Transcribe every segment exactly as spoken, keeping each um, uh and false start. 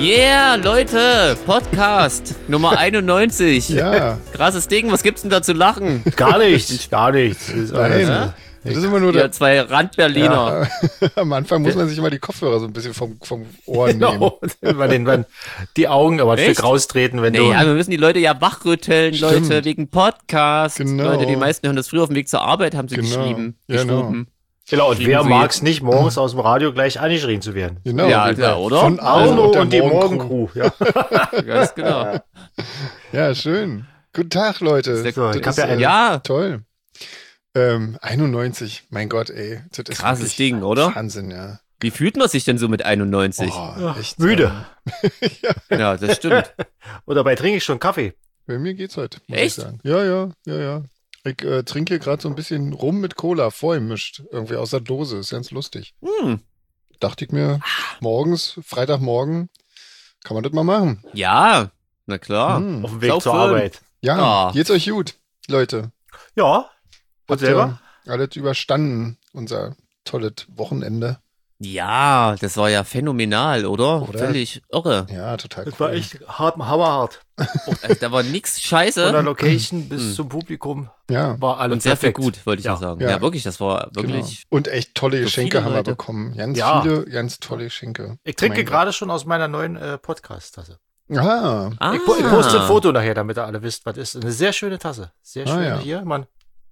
Yeah, Leute, Podcast Nummer einundneunzig. Ja. Krasses Ding, was gibt's denn da zu lachen? Gar nichts, gar nichts. Das ist alles, Nein. Das ist immer nur Ja, der, zwei Randberliner. ja, am Anfang muss man sich immer die Kopfhörer so ein bisschen vom, vom Ohr nehmen. Genau. Wenn den, wenn die Augen aber ein Echt? Stück raustreten, wenn Nee, du... ja, wir müssen die Leute ja wachrütteln, Stimmt. Leute, wegen Podcast. Genau. Leute, die meisten hören das früher auf dem Weg zur Arbeit, haben sie Genau. geschrieben. Ja, genau. geschrieben. Genau, und wer Irgendwie- mag es nicht, morgens aus dem Radio gleich angeschrien zu werden? Genau. Ja, klar, oder? Von Arno Arno und die Morgencrew. Ja. Ganz genau. Ja, schön. Guten Tag, Leute. Sehr So, Das ich hab ist, ja äh, einen- Ja, Toll. Ähm, einundneunzig, mein Gott, ey. Das ist Krasses wirklich Ding, oder? Wahnsinn, ja. wie fühlt man sich denn so mit einundneunzig? Oh, echt, Müde. ähm, Ja, das stimmt. Und dabei trinke ich schon Kaffee. Bei mir geht's heute, muss Echt? ich sagen. Ja, ja, ja, ja. Ich äh, trinke gerade so ein bisschen Rum mit Cola vorgemischt. Irgendwie aus der Dose. Ist ganz lustig. Hm. Dachte ich mir, morgens, Freitagmorgen, kann man das mal machen. Ja, na klar. Hm. Auf dem Weg Sau zur schön. Arbeit. Ja, Ah. geht's euch gut, Leute. Ja. Und Habt selber? ihr alles überstanden, unser tolles Wochenende. Ja, das war ja phänomenal, oder? Oder? Völlig irre. Ja, total Das cool. war echt hart, hammerhart. Also, da war nix Von der scheiße Location bis Hm. zum Publikum Ja, war alles und sehr viel perfekt. gut, wollte ich Ja. ja sagen. Ja. Ja, wirklich, das war genau. wirklich. Und echt tolle So Geschenke viele haben wir Leute. bekommen. Ganz Ja. viele, ganz tolle Geschenke. Ich trinke Mein gerade schon aus meiner neuen äh, Podcast-Tasse. Gott. Ah, Ah, Ich, po- ich poste ein Foto nachher, damit ihr alle wisst, was ist. Eine sehr schöne Tasse. Sehr Ah, schön ja. hier, Mann.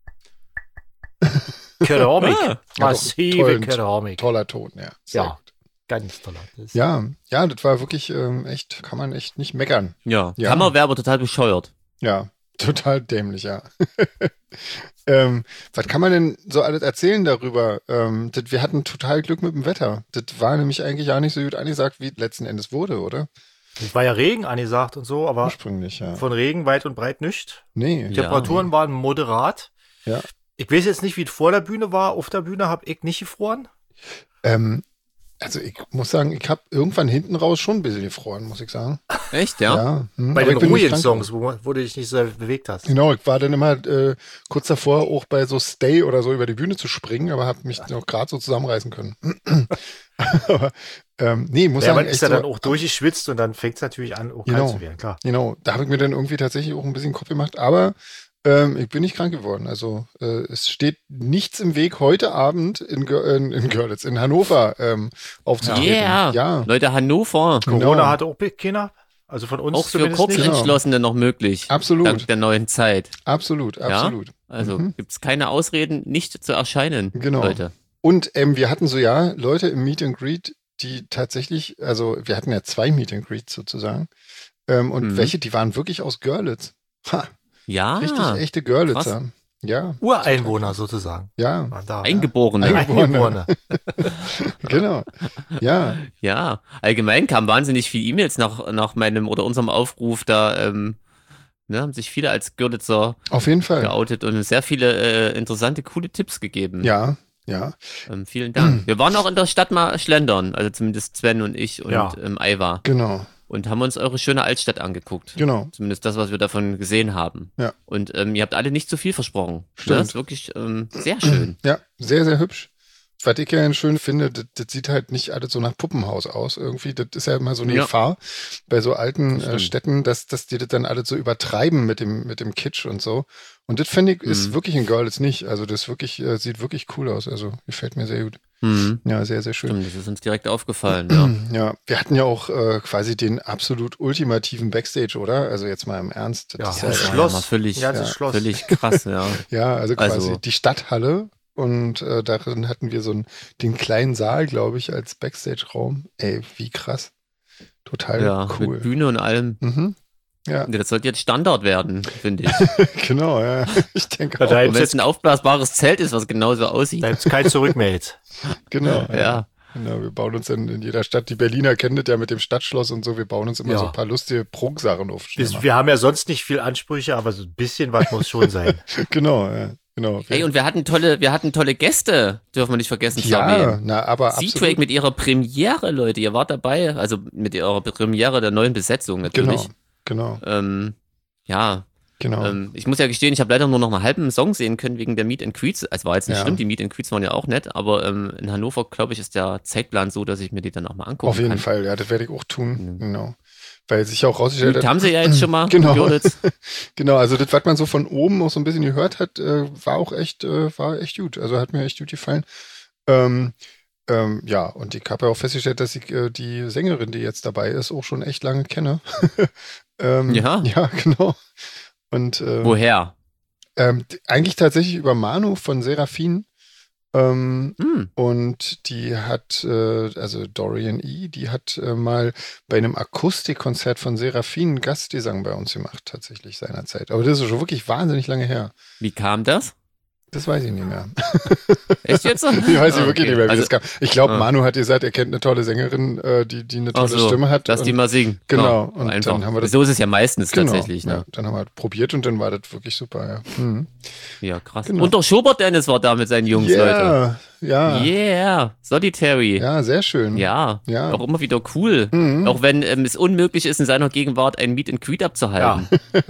Keramik. Ah. Ja, doch, Massive tollen- Keramik. toller Ton, ja. Sehr Ja. gut. Ganz toller. Das ist- Ja, ja, das war wirklich ähm, echt, kann man echt nicht meckern. Ja, Ja. Kammerwerber total bescheuert. Ja, total dämlich, ja. ähm, was kann man denn so alles erzählen darüber? Ähm, das, wir hatten total Glück mit dem Wetter. Das war nämlich eigentlich auch nicht so gut angesagt, wie es letzten Endes wurde, oder? Es war ja Regen angesagt und so, aber Ursprünglich, ja. von Regen weit und breit nicht. Nee. Die Ja. Temperaturen waren moderat. Ja. Ich weiß jetzt nicht, wie es vor der Bühne war. Auf der Bühne habe ich nicht gefroren. Ähm, also ich muss sagen, ich habe irgendwann hinten raus schon ein bisschen gefroren, muss ich sagen. Echt, ja? Ja. hm, Bei aber den ich bin nicht ruhigen krank Songs, wo, wo du dich nicht so bewegt hast. Genau, ich war dann immer äh, kurz davor, auch bei so Stay oder so über die Bühne zu springen, aber habe mich noch gerade so zusammenreißen können. aber ähm, nee, muss Ja, sagen, man echt ist ja so, dann auch durchgeschwitzt und dann fängt es natürlich an, auch Genau. kalt zu werden, klar. Genau, da habe ich mir dann irgendwie tatsächlich auch ein bisschen Kopf gemacht, aber ähm, ich bin nicht krank geworden. Also äh, es steht nichts im Weg, heute Abend in, Gör- in, in Görlitz, in Hannover ähm, aufzutreten. Yeah. Ja, Leute, Hannover. Genau. Corona hatte auch keiner, also von uns Auch für zumindest nicht. Genau. Kurzentschlossene noch möglich. Absolut. Dank der neuen Zeit. absolut, absolut. Also Mhm. gibt's keine Ausreden, nicht zu erscheinen, Genau. Leute. Und ähm, wir hatten so ja Leute im Meet and Greet, die tatsächlich, also wir hatten ja zwei Meet and Greets sozusagen, ähm, und Mhm. welche, die waren wirklich aus Görlitz. Ha, Ja, richtig echte Görlitzer. Ja, Ureinwohner sozusagen. ja, Waren da. Eingeborene. Eingeborene. genau. Ja, Ja, allgemein kamen wahnsinnig viele E-Mails nach, nach meinem oder unserem Aufruf, da ähm, ne, haben sich viele als Görlitzer auf jeden Fall. geoutet und sehr viele äh, interessante, coole Tipps gegeben. Ja, ja. Ähm, vielen Dank. Wir waren auch in der Stadt mal schlendern, also zumindest Sven und ich und Ja. ähm, Aiva Genau, und haben uns eure schöne Altstadt angeguckt. genau. Zumindest das, was wir davon gesehen haben. Ja. Und ähm, ihr habt alle nicht zu viel versprochen. Stimmt. Das ist wirklich ähm, sehr schön. Ja, sehr, sehr hübsch. Was ich ja schön finde, das, das sieht halt nicht alles so nach Puppenhaus aus irgendwie. Das ist ja immer so eine Ja. Gefahr bei so alten Das äh, stimmt. Städten, dass, dass die das dann alles so übertreiben mit dem, mit dem Kitsch und so. Und das finde ich, ist Mhm. wirklich in Görlitz nicht. Also das wirklich, äh, sieht wirklich cool aus. Also gefällt mir sehr gut. Mhm. Ja, sehr, sehr schön. Stimmt, das ist uns direkt aufgefallen. Ja. Ja, wir hatten ja auch äh, quasi den absolut ultimativen Backstage, oder? Also jetzt mal im Ernst. Ja, Das ist das das ja, war Schloss. ja mal völlig, Ja, das ja, Schloss. völlig krass, ja. ja, also quasi Also- die Stadthalle. Und äh, darin hatten wir so einen, den kleinen Saal, glaube ich, als Backstage-Raum. Ey, wie krass. Total Ja, cool. mit Bühne und allem. Mhm. Ja, Das sollte jetzt Standard werden, finde ich. genau, ja. Ich denke Ja, auch. da- Und wenn es ein aufblasbares Zelt ist, was genauso aussieht. Da gibt es kein Zurück mehr jetzt. Genau. Ja. Genau, wir bauen uns in, in jeder Stadt, die Berliner kennen das ja mit dem Stadtschloss und so, wir bauen uns immer Ja. so ein paar lustige Prunksachen auf. Wir, wir haben ja sonst nicht viel Ansprüche, aber so ein bisschen was muss schon sein. Genau, ja. Genau. Ey, und wir hatten tolle, wir hatten tolle Gäste, dürfen wir nicht vergessen zu ja, erwähnen. na, aber Seatrake absolut. mit ihrer Premiere, Leute, ihr wart dabei, also mit ihrer Premiere der neuen Besetzung natürlich. Genau, genau. Ähm, ja, Genau. Ähm, ich muss ja gestehen, ich habe leider nur noch einen halben Song sehen können wegen der Meet and Greets. Es war jetzt nicht Ja. schlimm, die Meet and Greets waren ja auch nett, aber ähm, in Hannover, glaube ich, ist der Zeitplan so, dass ich mir die dann auch mal angucken Auf jeden kann. Fall, ja, das werde ich auch tun. Mhm. Genau. Weil sich auch rausgestellt Gut, hat. haben sie ja jetzt schon mal. Genau. Görlitz. Genau, also das, was man so von oben auch so ein bisschen gehört hat, äh, war auch echt, äh, war echt gut. Also hat mir echt gut gefallen. Ähm, ähm, ja, und ich habe ja auch festgestellt, dass ich äh, die Sängerin, die jetzt dabei ist, auch schon echt lange kenne. ähm, Ja? Ja, genau. Und äh, Woher? ähm, d- eigentlich tatsächlich über Manu von Seraphin. Ähm, Hm. und die hat, äh, also Dorian E., die hat äh, mal bei einem Akustikkonzert von Seraphin Gastgesang bei uns gemacht, tatsächlich seinerzeit. Aber das ist schon wirklich wahnsinnig lange her. Wie kam das? Das weiß ich nicht mehr. Echt jetzt? Ich weiß Ah, wirklich okay. nicht mehr, wie Also, das kam. Ich glaube, ah. Manu hat gesagt, er kennt eine tolle Sängerin, äh, die, die eine ach tolle so, Stimme hat. lass die und- mal singen. Genau, Ja, und einfach. dann haben wir das- So ist es ja meistens Genau, tatsächlich. ja, Ne? dann haben wir probiert und dann war das wirklich super, ja. Mhm. Ja, krass. Genau. Und der Schubert Dennis war da mit seinen Jungs, Leute. Yeah, ja, Yeah, Solitary. ja, sehr schön. Ja, Ja. auch immer wieder cool. Mhm. Auch wenn ähm, es unmöglich ist, in seiner Gegenwart ein Meet and Greet abzuhalten.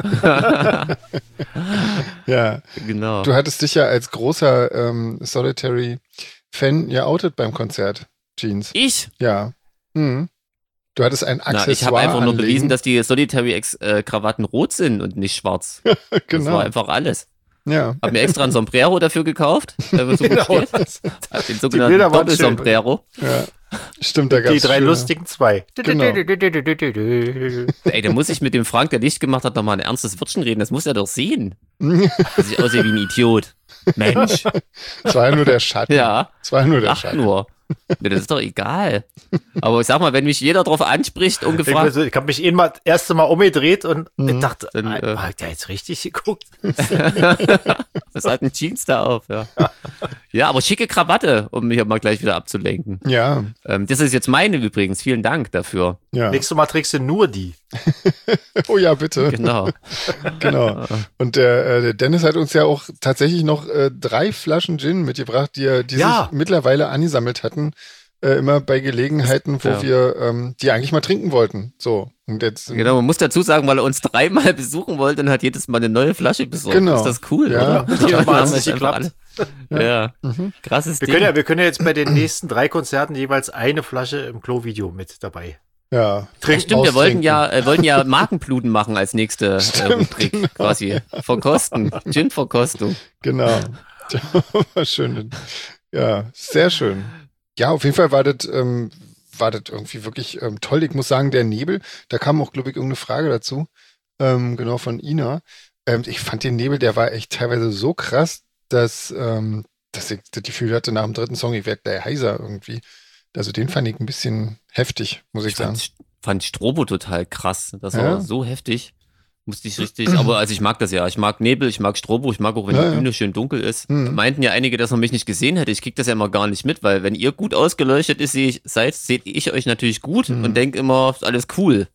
Ja. Genau. Du hattest dich ja als großer ähm, Solitary-Fan ja outet beim Konzert, Jeans. Ich? Ja. Mhm. Du hattest ein Na, Accessoire ich habe einfach nur anlegen. bewiesen, dass die Solitary-Krawatten rot sind und nicht schwarz. Das Genau. war einfach alles. Ja. Hab mir extra ein Sombrero dafür gekauft. Weil mir so gut Genau. steht. Hab den sogenannten Bilder waren schön. Doppelsombrero. Ja. Stimmt, da gab's Die drei schöne- lustigen zwei. Genau. Ey, da muss ich mit dem Frank, der Licht gemacht hat, nochmal ein ernstes Wörtchen reden. Das muss er doch sehen. Dass ich aussehe wie ein Idiot. Mensch. Es war ja nur der Schatten. Ja. Es war nur der Ach Schatten. nur. Ja, das ist doch egal. Aber ich sag mal, wenn mich jeder drauf anspricht, Ich, ungefragt, also, ich habe mich eben mal das erste Mal umgedreht und Mhm. ich dachte, Dann, äh, äh, hat der jetzt richtig geguckt? was hat ein Jeans da auf? Ja. Ja, aber schicke Krawatte, um mich mal gleich wieder abzulenken. Ja, Ähm, das ist jetzt meine übrigens. Vielen Dank dafür. ja. Nächstes Mal trägst du nur die. Oh ja, bitte. Genau. Genau. Und der, äh, der Dennis hat uns ja auch tatsächlich noch äh, drei Flaschen Gin mitgebracht, die, er- die Ja. sich mittlerweile angesammelt hatten. Äh, immer bei Gelegenheiten, wo Ja. wir ähm, die eigentlich mal trinken wollten. So. Und jetzt. Genau, man muss dazu sagen, weil er uns dreimal besuchen wollte und hat jedes Mal eine neue Flasche besorgt. Genau. Ist das cool, Ja. oder? Jedes Die Mal hat's haben nicht jetzt einfach geklappt. alle- Ja, Mhm. krasses Wir Ding. können, ja, wir können ja jetzt bei den nächsten drei Konzerten jeweils eine Flasche im Klo-Video mit dabei. Ja. Ja, stimmt, wir wollten Austrinken. ja, äh, wollten ja Markenbluten machen als nächste äh, Rubrik quasi. Verkosten. Gin-Verkostung. Genau. War schön. Ja, sehr schön. Ja, auf jeden Fall war das, ähm, war das irgendwie wirklich ähm, toll. Ich muss sagen, der Nebel, da kam auch, glaube ich, irgendeine Frage dazu. Ähm, genau von Ina. Ähm, ich fand den Nebel, der war echt teilweise so krass, dass, ähm, dass ich das Gefühl hatte, nach dem dritten Song, ich werde gleich heiser irgendwie. Also den fand ich ein bisschen heftig, muss ich, Ich sagen. fand, fand Strobo total krass. Das Ja. war so heftig. Musste ich richtig, aber also ich mag das ja. Ich mag Nebel, ich mag Strobo, ich mag auch, wenn Ja, die ja. Bühne schön dunkel ist. Mhm. Meinten ja einige, dass man mich nicht gesehen hätte. Ich krieg das ja immer gar nicht mit, weil wenn ihr gut ausgeleuchtet ist, sehe ich, seid, seht ich euch natürlich gut Mhm. und denke immer, ist alles cool.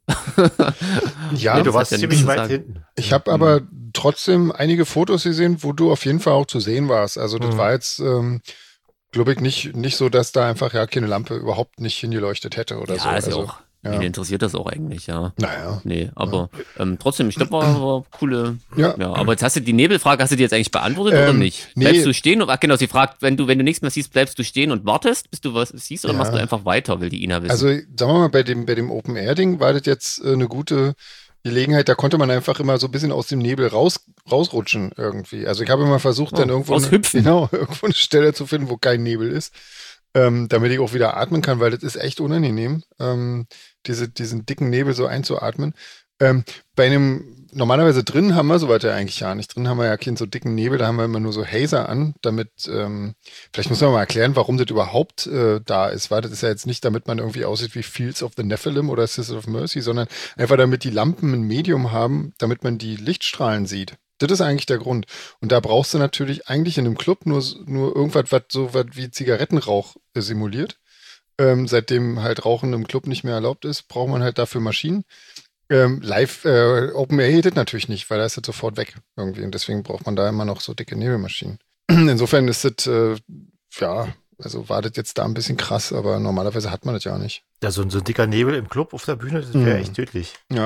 Ja, Nee, du das warst hat ja ziemlich nichts zu weit sagen. hinten. ich habe aber trotzdem einige Fotos gesehen, wo du auf jeden Fall auch zu sehen warst. Also das Mhm. war jetzt, ähm, glaube ich, nicht, nicht so, dass da einfach ja keine Lampe überhaupt nicht hingeleuchtet hätte oder ja, so. ist ja Also, auch. ja. Wen interessiert das auch eigentlich, ja. Naja. Nee, aber ähm, trotzdem, ich glaube, war, war coole. Ja. Ja, aber jetzt hast du die Nebelfrage, hast du die jetzt eigentlich beantwortet oder Ähm, nicht? nee. Bleibst du stehen und ach genau, sie fragt, wenn du, wenn du nichts mehr siehst, bleibst du stehen und wartest, bis du was siehst oder Ja. machst du einfach weiter, will die Ina wissen. Also, sagen wir mal, bei dem, bei dem Open-Air-Ding war das jetzt äh, eine gute Gelegenheit. Da konnte man einfach immer so ein bisschen aus dem Nebel raus, rausrutschen irgendwie. Also ich habe immer versucht, dann Oh, irgendwo, eine, raushüpfen. genau, irgendwo eine Stelle zu finden, wo kein Nebel ist, ähm, damit ich auch wieder atmen kann, weil das ist echt unangenehm, ähm, diese, diesen dicken Nebel so einzuatmen. Ähm, bei einem, normalerweise drin haben wir sowas ja eigentlich ja nicht. Drin haben wir ja keinen so dicken Nebel, da haben wir immer nur so Hazer an, damit, ähm, vielleicht muss man mal erklären, warum das überhaupt äh, da ist, weil das ist ja jetzt nicht, damit man irgendwie aussieht wie Fields of the Nephilim oder Sisters of Mercy, sondern einfach damit die Lampen ein Medium haben, damit man die Lichtstrahlen sieht. Das ist eigentlich der Grund. Und da brauchst du natürlich eigentlich in einem Club nur, nur irgendwas, was so was wie Zigarettenrauch äh, simuliert. Ähm, seitdem halt Rauchen im Club nicht mehr erlaubt ist, braucht man halt dafür Maschinen. Ähm, live, äh, Open Air geht das natürlich nicht, weil da ist das sofort weg irgendwie. Und deswegen braucht man da immer noch so dicke Nebelmaschinen. Insofern ist das, äh, ja, also war das jetzt da ein bisschen krass, aber normalerweise hat man das ja nicht. Ja, so, ein- so ein dicker Nebel im Club auf der Bühne, das wäre Mhm. echt tödlich. Ja,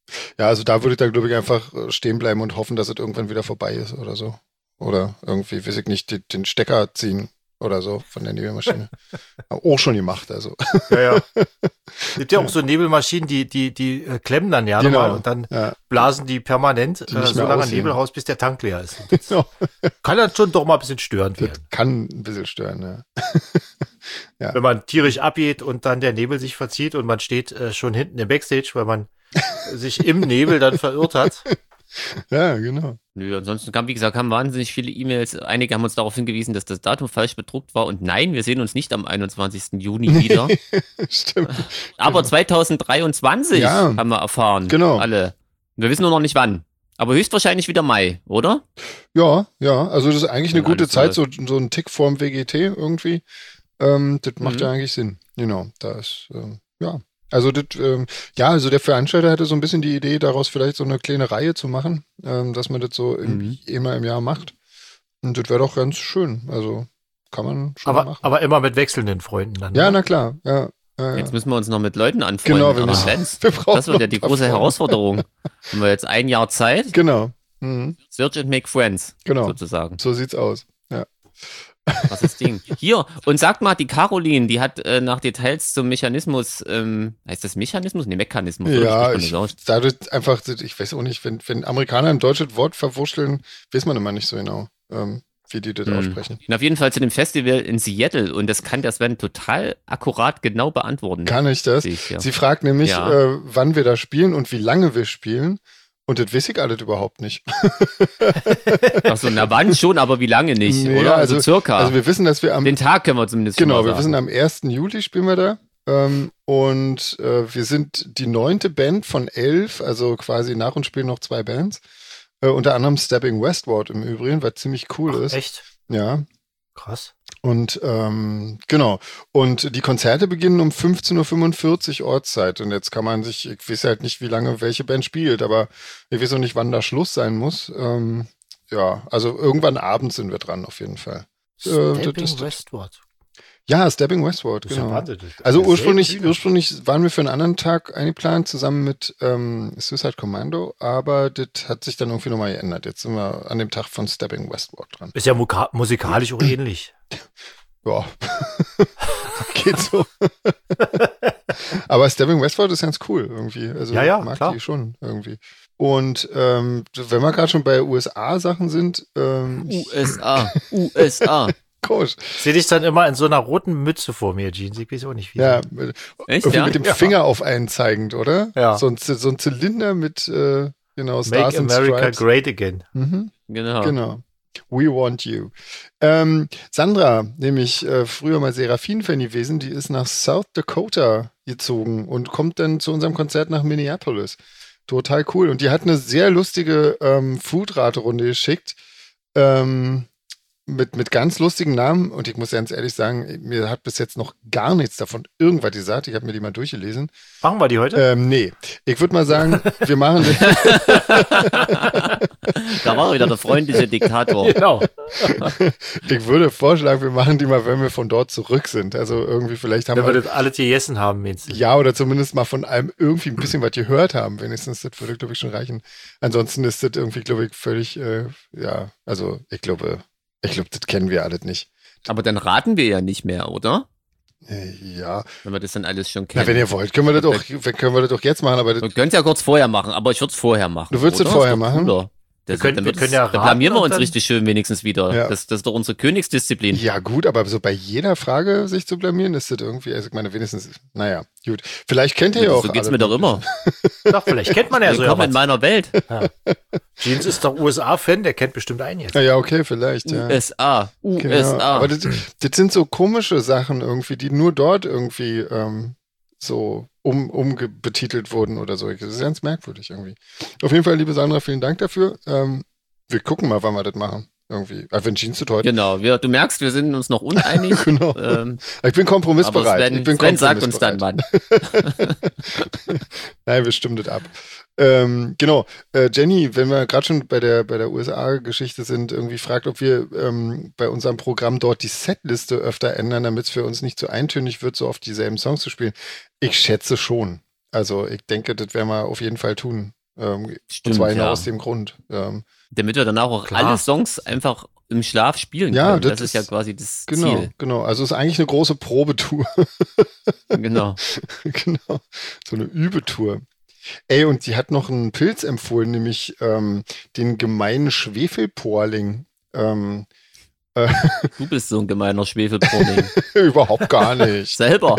Ja, also da würde ich dann, glaube ich, einfach äh, stehen bleiben und hoffen, dass es irgendwann wieder vorbei ist oder so. Oder irgendwie, weiß ich nicht, die, den Stecker ziehen oder so von der Nebelmaschine. Hab auch schon gemacht, also. Ja, ja. Es gibt ja auch so Nebelmaschinen, die, die, die äh, klemmen dann ja Genau, nochmal und dann ja. blasen die permanent Die äh, nicht so mehr lange aussehen. Nebel raus, bis der Tank leer ist. Und das Genau. kann dann schon doch mal ein bisschen störend Das werden. kann ein bisschen stören, ja. Ja. Wenn man tierisch abgeht und dann der Nebel sich verzieht und man steht äh, schon hinten im Backstage, weil man sich im Nebel dann verirrt hat. Ja, genau. Nö, ansonsten kam, wie gesagt, kamen wahnsinnig viele E-Mails. Einige haben uns darauf hingewiesen, dass das Datum falsch bedruckt war. Und nein, wir sehen uns nicht am einundzwanzigsten Juni wieder. Stimmt. Aber zweitausenddreiundzwanzig Ja. haben wir erfahren. Genau. Alle. Wir wissen nur noch nicht wann. Aber höchstwahrscheinlich wieder Mai, oder? Ja, ja, also das ist eigentlich eine Wenn gute alles Zeit, so, so ein Tick vorm W G T irgendwie. Ähm, das macht Mhm. ja eigentlich Sinn. Genau, da ist, ähm, ja. Also das, ähm, ja, also der Veranstalter hatte so ein bisschen die Idee, daraus vielleicht so eine kleine Reihe zu machen, ähm, dass man das so im, Mhm. immer im Jahr macht. Und das wäre doch ganz schön. Also kann man schon mal Aber, machen. aber immer mit wechselnden Freunden dann. Ja, ne? na klar. Ja, ja, ja. Jetzt müssen wir uns noch mit Leuten anfreunden. Genau, wir an müssen- Events. wir brauchen Das wird ja noch die ein paar große Freunde. Herausforderung. Haben wir jetzt ein Jahr Zeit? Genau. Mhm. Search and make friends, Genau. sozusagen. So sieht's aus. Ja. Krasses Ding. Hier, und sag mal, die Caroline, die hat äh, nach Details zum Mechanismus, ähm, heißt das Mechanismus? Nee, Mechanismus. oder? Ja, Spricht ich, man das aus? dadurch einfach, ich weiß auch nicht, wenn, wenn Amerikaner ein deutsches Wort verwurschteln, weiß man immer nicht so genau, ähm, wie die das Hm. aussprechen. Und auf jeden Fall zu dem Festival in Seattle und das kann der Sven total akkurat genau beantworten. Kann ich das? Sehe ich, ja. Sie fragt nämlich, Ja. äh, wann wir da spielen und wie lange wir spielen. Und das weiß ich alles überhaupt nicht. Achso, na wann schon, aber wie lange nicht, Nee, oder? also- Also circa. Also wir wissen, dass wir am, Den Tag können wir zumindest schon genau, mal wir wissen, sagen. am ersten Juli spielen wir da. Ähm, und äh, wir sind die neunte Band von elf, also quasi nach uns spielen noch zwei Bands. Äh, unter anderem Stepping Westward im Übrigen, was ziemlich cool Ach, ist. echt? Ja. Krass. Und ähm, genau. Und die Konzerte beginnen um fünfzehn Uhr fünfundvierzig Ortszeit. Und jetzt kann man sich, ich weiß halt nicht, wie lange welche Band spielt, aber ich weiß auch nicht, wann da Schluss sein muss. Ähm, ja, also irgendwann abends sind wir dran, auf jeden Fall. Äh, das- Stepping das- Westward. Ja, Stepping Westward, Das ist ja genau. Wahnsinn. Also Das ist ursprünglich, sehr Bühne. ursprünglich waren wir für einen anderen Tag eingeplant, zusammen mit ähm, Suicide Commando, aber das hat sich dann irgendwie nochmal geändert. Jetzt sind wir an dem Tag von Stepping Westward dran. Ist ja muka- musikalisch auch ähnlich. Ja, geht so. Aber Stepping Westward ist ganz cool irgendwie. Also Ja, ja, mag klar. die schon irgendwie. Und ähm, wenn wir gerade schon bei U S A-Sachen sind, ähm, U S A, U S A. Coach, Sehe dich dann immer in so einer roten Mütze vor mir, Jeans. Ich weiß auch nicht, wie. ja, mit, Echt, irgendwie ja? mit dem Ja. Finger auf einen zeigend, oder? Ja. So ein, Z- so ein Zylinder mit, äh, genau, Stars Make and America Stripes. Great Again. Mhm. Genau. Genau. We want you. Ähm, Sandra, nämlich äh, früher mal Seraphin-Fan gewesen, die ist nach South Dakota gezogen und kommt dann zu unserem Konzert nach Minneapolis. Total cool. Und die hat eine sehr lustige ähm, Food-Rate-Runde geschickt. Ähm, mit, mit ganz lustigen Namen. Und ich muss ganz ehrlich sagen, mir hat bis jetzt noch gar nichts davon irgendwas gesagt. Ich habe mir die mal durchgelesen. Machen wir die heute? Ähm, nee. Ich würde mal sagen, wir machen Da war wieder der freundliche Diktator. Genau. Ich würde vorschlagen, wir machen die mal, wenn wir von dort zurück sind. Also irgendwie vielleicht haben Wenn wir wir, das alles gegessen haben, meinst du? ja, oder zumindest mal von allem irgendwie ein bisschen was gehört haben. Wenigstens, das würde, glaube ich, schon reichen. Ansonsten ist das irgendwie, glaube ich, völlig, äh, ja, also ich glaube, ich glaube, das kennen wir alles nicht. Aber dann raten wir ja nicht mehr, oder? Äh, ja, Wenn wir das dann alles schon na, kennen. wenn ihr wollt, können wir das auch, können wir das auch jetzt machen, aber das, wir können es ja kurz vorher machen, aber ich würde es vorher machen. Du würdest es oder? vorher Ist doch machen? cooler. Das, Wir können- dann wir wird können es- ja dann raten blamieren wir und uns dann- richtig schön wenigstens wieder. Ja. Das, das ist doch unsere Königsdisziplin. ja gut, aber so bei jeder Frage sich zu blamieren, ist das irgendwie, also ich meine, wenigstens, naja, gut. Vielleicht kennt ihr ja auch so geht's alle mir doch immer. Doch, vielleicht kennt man ja so. Willkommen in Ja, meiner Welt. Jeans ist doch U S A-Fan, der kennt bestimmt einen jetzt. Ja, ja, okay, vielleicht, ja. U S A, U S Genau. A. Aber das, das sind so komische Sachen irgendwie, die nur dort irgendwie ähm, so um, umbetitelt wurden oder so. Das ist ganz merkwürdig irgendwie. Auf jeden Fall, liebe Sandra, vielen Dank dafür. Ähm, wir gucken mal, wann wir das machen. Irgendwie. Also wenn Jeans zu teuer. Genau, wir, du merkst, wir sind uns noch uneinig. Genau. ähm, Ich bin aber kompromissbereit. Sven, ich bin Sven sagt uns dann kompromissbereit. wann. Nein, wir stimmen das ab. Ähm, genau. Äh, Jenny, wenn wir gerade schon bei der, bei der U S A-Geschichte sind, irgendwie fragt, ob wir ähm, bei unserem Programm dort die Setliste öfter ändern, damit es für uns nicht so eintönig wird, so oft dieselben Songs zu spielen. Ich schätze schon. Also ich denke, das werden wir auf jeden Fall tun. Ähm, Stimmt, und zwar genau ja. aus dem Grund. Ähm, Damit wir danach auch Klar. alle Songs einfach im Schlaf spielen Ja, können. das Das, ist ja ist- quasi das genau, Ziel. genau. Also es ist eigentlich eine große Probetour. Genau. Genau. So eine Übetour. Ey, und sie hat noch einen Pilz empfohlen, nämlich ähm, den gemeinen Schwefelporling. Ähm, Du bist so ein gemeiner Schwefelporling. überhaupt gar nicht. Selber.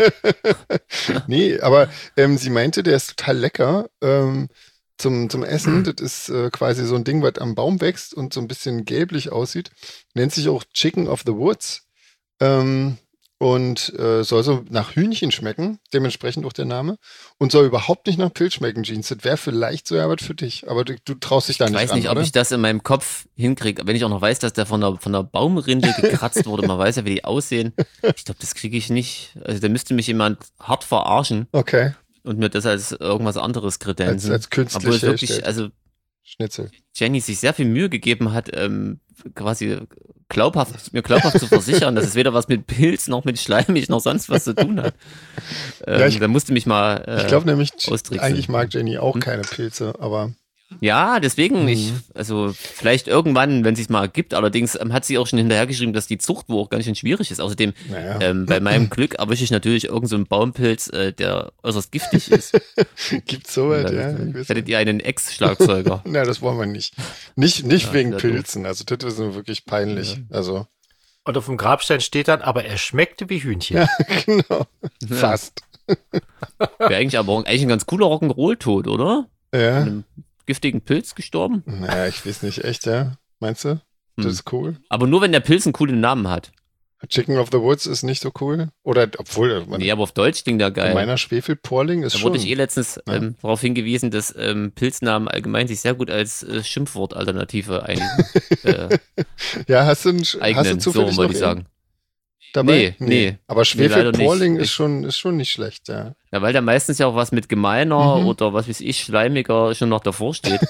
Nee, aber ähm, sie meinte, der ist total lecker ähm, zum, zum Essen. Das ist äh, quasi so ein Ding, was am Baum wächst und so ein bisschen gelblich aussieht. Nennt sich auch Chicken of the Woods. Ähm, und äh, soll so nach Hühnchen schmecken, dementsprechend auch der Name. Und soll überhaupt nicht nach Pilz schmecken, Jeans. Das wäre vielleicht so ja was für dich, aber du, du traust dich da Ich nicht weiß ran, nicht, ob oder? ich das in meinem Kopf hinkriege. Wenn ich auch noch weiß, dass der von der, von der Baumrinde gekratzt wurde, man weiß ja, wie die aussehen. Ich glaube, das kriege ich nicht. Also da müsste mich jemand hart verarschen Okay, und mir das als irgendwas anderes als, kredenzen. als künstlich Obwohl es wirklich, hergestellt. also Schnitzel. Jenny sich sehr viel Mühe gegeben hat, ähm, quasi glaubhaft, mir glaubhaft zu versichern, dass es weder was mit Pilz noch mit Schleimig noch sonst was zu tun hat. Ähm, Ja, ich- da musste mich mal äh, Ich glaube nämlich, austricksen. eigentlich mag Jenny auch Hm? keine Pilze, aber Ja, deswegen, Mhm. ich, also vielleicht irgendwann, wenn es sich mal ergibt, allerdings ähm, hat sie auch schon hinterhergeschrieben, dass die Zucht wohl auch ganz schön schwierig ist. Außerdem, naja, ähm, bei meinem Glück erwische ich natürlich irgendeinen so einen Baumpilz, äh, der äußerst giftig ist. gibt's so weit, Dann ja. Ich weiß hättet ihr einen Ex-Schlagzeuger. Na, das wollen wir nicht. Nicht, nicht Ja, wegen sehr Pilzen. Also, das ist nur wirklich peinlich. Also, Und auf dem Grabstein steht dann, aber er schmeckte wie Hühnchen. ja, genau. Fast. Wäre eigentlich aber eigentlich ein ganz cooler Rock'n'Roll-Tod, oder? Ja. An einem giftigen Pilz gestorben. Naja, ich weiß nicht, echt, ja. Meinst du? Das Hm. ist cool. Aber nur, wenn der Pilz einen coolen Namen hat. Chicken of the Woods ist nicht so cool. Oder, obwohl, man, Nee, aber auf Deutsch klingt der geil. meiner Schwefelporling ist Da schon. wurde ich eh letztens Ja. ähm, darauf hingewiesen, dass ähm, Pilznamen allgemein sich sehr gut als äh, Schimpfwortalternative ein, äh, ja, hast du, einen, hast du eignen. So zufällig wollte noch ich sagen. dabei? Nee, nee. Aber Nee, leider Schwefelporling nicht. ist schon, ist schon nicht schlecht, ja. Ja, weil da meistens ja auch was mit gemeiner Mhm. oder was weiß ich, schleimiger schon noch davor steht.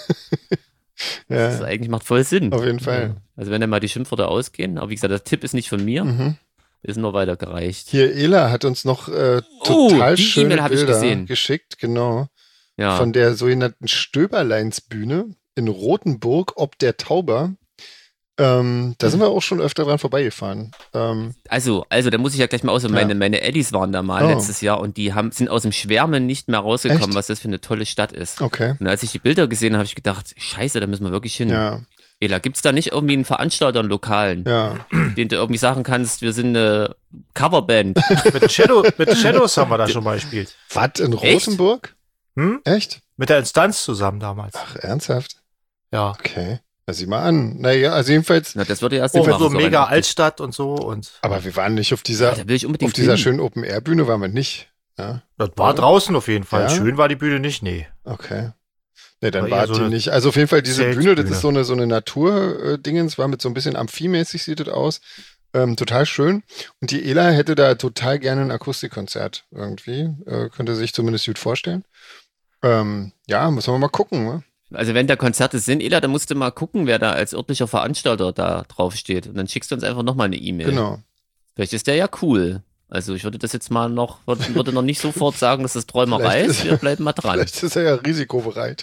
Das Ja, eigentlich macht voll Sinn. auf jeden Fall. Also wenn dann mal die Schimpfwörter ausgehen, aber wie gesagt, der Tipp ist nicht von mir, Mhm. ist nur weitergereicht. Hier, Ela hat uns noch äh, Oh, total die schöne E-Mail hab ich Bilder gesehen. geschickt, genau. Ja, Von der sogenannten Stöberleinsbühne in Rothenburg ob der Tauber. Ähm, da sind wir auch schon öfter dran vorbeigefahren. Ähm, also, also da muss ich ja gleich mal aus. Ja. Meine, meine Eddies waren da mal Oh. letztes Jahr und die haben, sind aus dem Schwärmen nicht mehr rausgekommen, Echt? was das für eine tolle Stadt ist. okay. Und als ich die Bilder gesehen habe, habe ich gedacht, scheiße, da müssen wir wirklich hin. Ja, Ela, gibt's da nicht irgendwie einen Veranstalter, einen Lokalen, ja. den du irgendwie sagen kannst, wir sind eine Coverband? Mit, Shadow, mit Shadows haben wir da schon mal gespielt. Was, in Echt? Rotenburg? Hm? Echt? Mit der Instanz zusammen damals. Ach, ernsthaft? Ja. Okay. Na, sieh mal an. Naja, also jedenfalls, Na, das würde ja erst Oh, Sinn machen, so so mega rein- Altstadt und so. Und aber wir waren nicht auf Ja, dieser, da will ich unbedingt auf dieser hin. schönen Open-Air-Bühne waren wir nicht. Ja, das war draußen auf jeden Fall. Ja? Schön war die Bühne nicht, nee. okay. Nee, dann War war eher so die eine nicht. Also auf jeden Fall diese Bühne, das Zeltbühne. ist so eine, so eine Natur-Dingens, war mit so ein bisschen Amphimäßig sieht das aus. Ähm, total schön. Und die Ela hätte da total gerne ein Akustikkonzert irgendwie. Äh, könnte sich zumindest gut vorstellen. Ähm, ja, müssen wir mal gucken. Ne? Also wenn da Konzerte sind, Ela, dann musst du mal gucken, wer da als örtlicher Veranstalter da drauf steht. Und dann schickst du uns einfach nochmal eine E-Mail. Genau. Vielleicht ist der ja cool. Also ich würde das jetzt mal noch, würde, würde noch nicht sofort sagen, dass das Träumerei Vielleicht ist. ist- Wir bleiben mal dran. Vielleicht ist er ja risikobereit.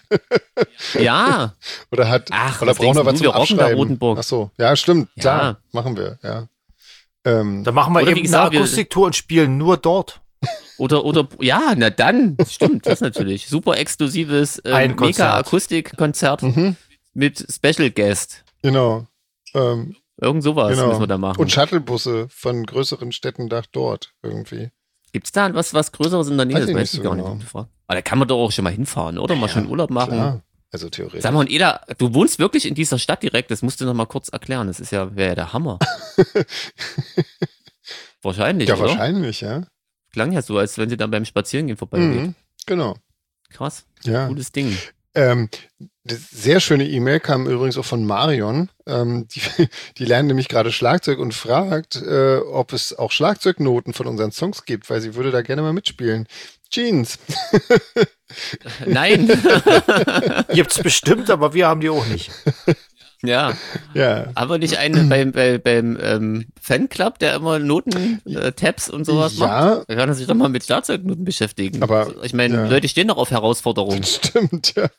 Ja, Oder hat, Ach, oder was braucht er denkst was du, zum wir rocken da Abschreiben. Rotenburg. Ach so. Ja, stimmt. Ja. Klar. Machen wir, ja. Ähm, Da machen wir Oder wie eben gesagt, eine wir- Akustiktour und spielen nur dort. oder, oder, ja, na dann, stimmt, das natürlich. Super exklusives ähm, Ein Konzert. Mega-Akustik-Konzert mhm, mit Special Guest. genau. Ähm, Irgend sowas Genau. müssen wir da machen. und Shuttlebusse von größeren Städten nach dort irgendwie. Gibt's da was, was Größeres in der Nähe? Weiß Das ich weiß nicht ich so gar genau. nicht. gute Frage. Aber da kann man doch auch schon mal hinfahren, oder? Mal schon Urlaub machen. Klar. Also theoretisch. Sag mal, und Eda, du wohnst wirklich in dieser Stadt direkt, das musst du noch mal kurz erklären. Das ist ja, wäre ja der Hammer. Wahrscheinlich, ja, oder? wahrscheinlich, ja. Klang ja so, als wenn sie dann beim Spazierengehen vorbeigeht. Mhm, genau. Krass, Ja. cooles Ding. Ähm, die sehr schöne E-Mail kam übrigens auch von Marion. Ähm, die, die lernt nämlich gerade Schlagzeug und fragt, äh, ob es auch Schlagzeugnoten von unseren Songs gibt, weil sie würde da gerne mal mitspielen. Jeans. Nein, Gibt's bestimmt, aber wir haben die auch nicht. Ja. Ja. Aber nicht einen beim, beim, beim ähm, Fanclub, der immer Noten, äh, Tabs und sowas Ja. macht? Da kann er sich doch mal mit Schlagzeugnoten beschäftigen. Aber, ich meine, ja. Leute stehen doch auf Herausforderungen. Das stimmt, ja.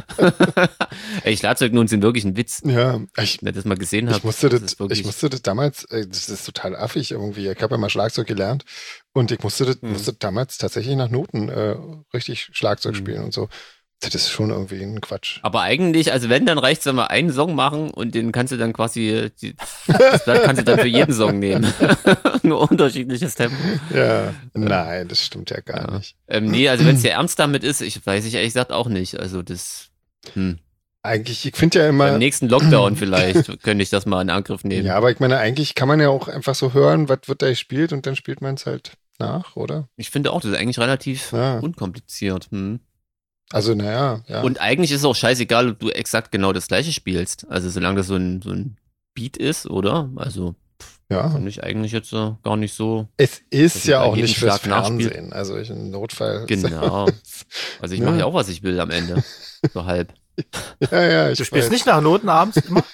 Ey, Schlagzeugnoten sind wirklich ein Witz. Ja, ich, Wenn ihr das mal gesehen habt. ich, musste das, ist wirklich, ich musste das damals, ey, das ist total affig irgendwie. Ich habe ja mal Schlagzeug gelernt und ich musste das, Hm. musste damals tatsächlich nach Noten äh, richtig Schlagzeug Hm. spielen und so. Das ist schon irgendwie ein Quatsch. Aber eigentlich, also wenn, dann reicht's, wenn wir einen Song machen und den kannst du dann quasi, die, das Blatt kannst du dann für jeden Song nehmen. Nur unterschiedliches Tempo. Ja, nein, das stimmt ja gar Ja. nicht. Ähm, nee, also wenn es dir ernst damit ist, ich weiß ich ehrlich gesagt auch nicht. Also das, hm. Eigentlich, ich finde ja immer, Beim nächsten Lockdown vielleicht könnte ich das mal in Angriff nehmen. ja, aber ich meine, eigentlich kann man ja auch einfach so hören, was wird da gespielt und dann spielt man es halt nach, oder? Ich finde auch, das ist eigentlich relativ Ja. unkompliziert. Hm. Also, naja, ja. Und eigentlich ist es auch scheißegal, ob du exakt genau das gleiche spielst. Also solange das so ein, so ein Beat ist, oder? Also ja. finde ich eigentlich jetzt äh, gar nicht so. Es ist dass ja man auch jeden nicht fürs Schlag nachspielt. Fernsehen. Also ich, im Notfall. Genau. Also ich Ja. mache ja auch, was ich will am Ende. So halb. Ja, ja, ich Du spielst weiß. nicht nach Noten abends immer?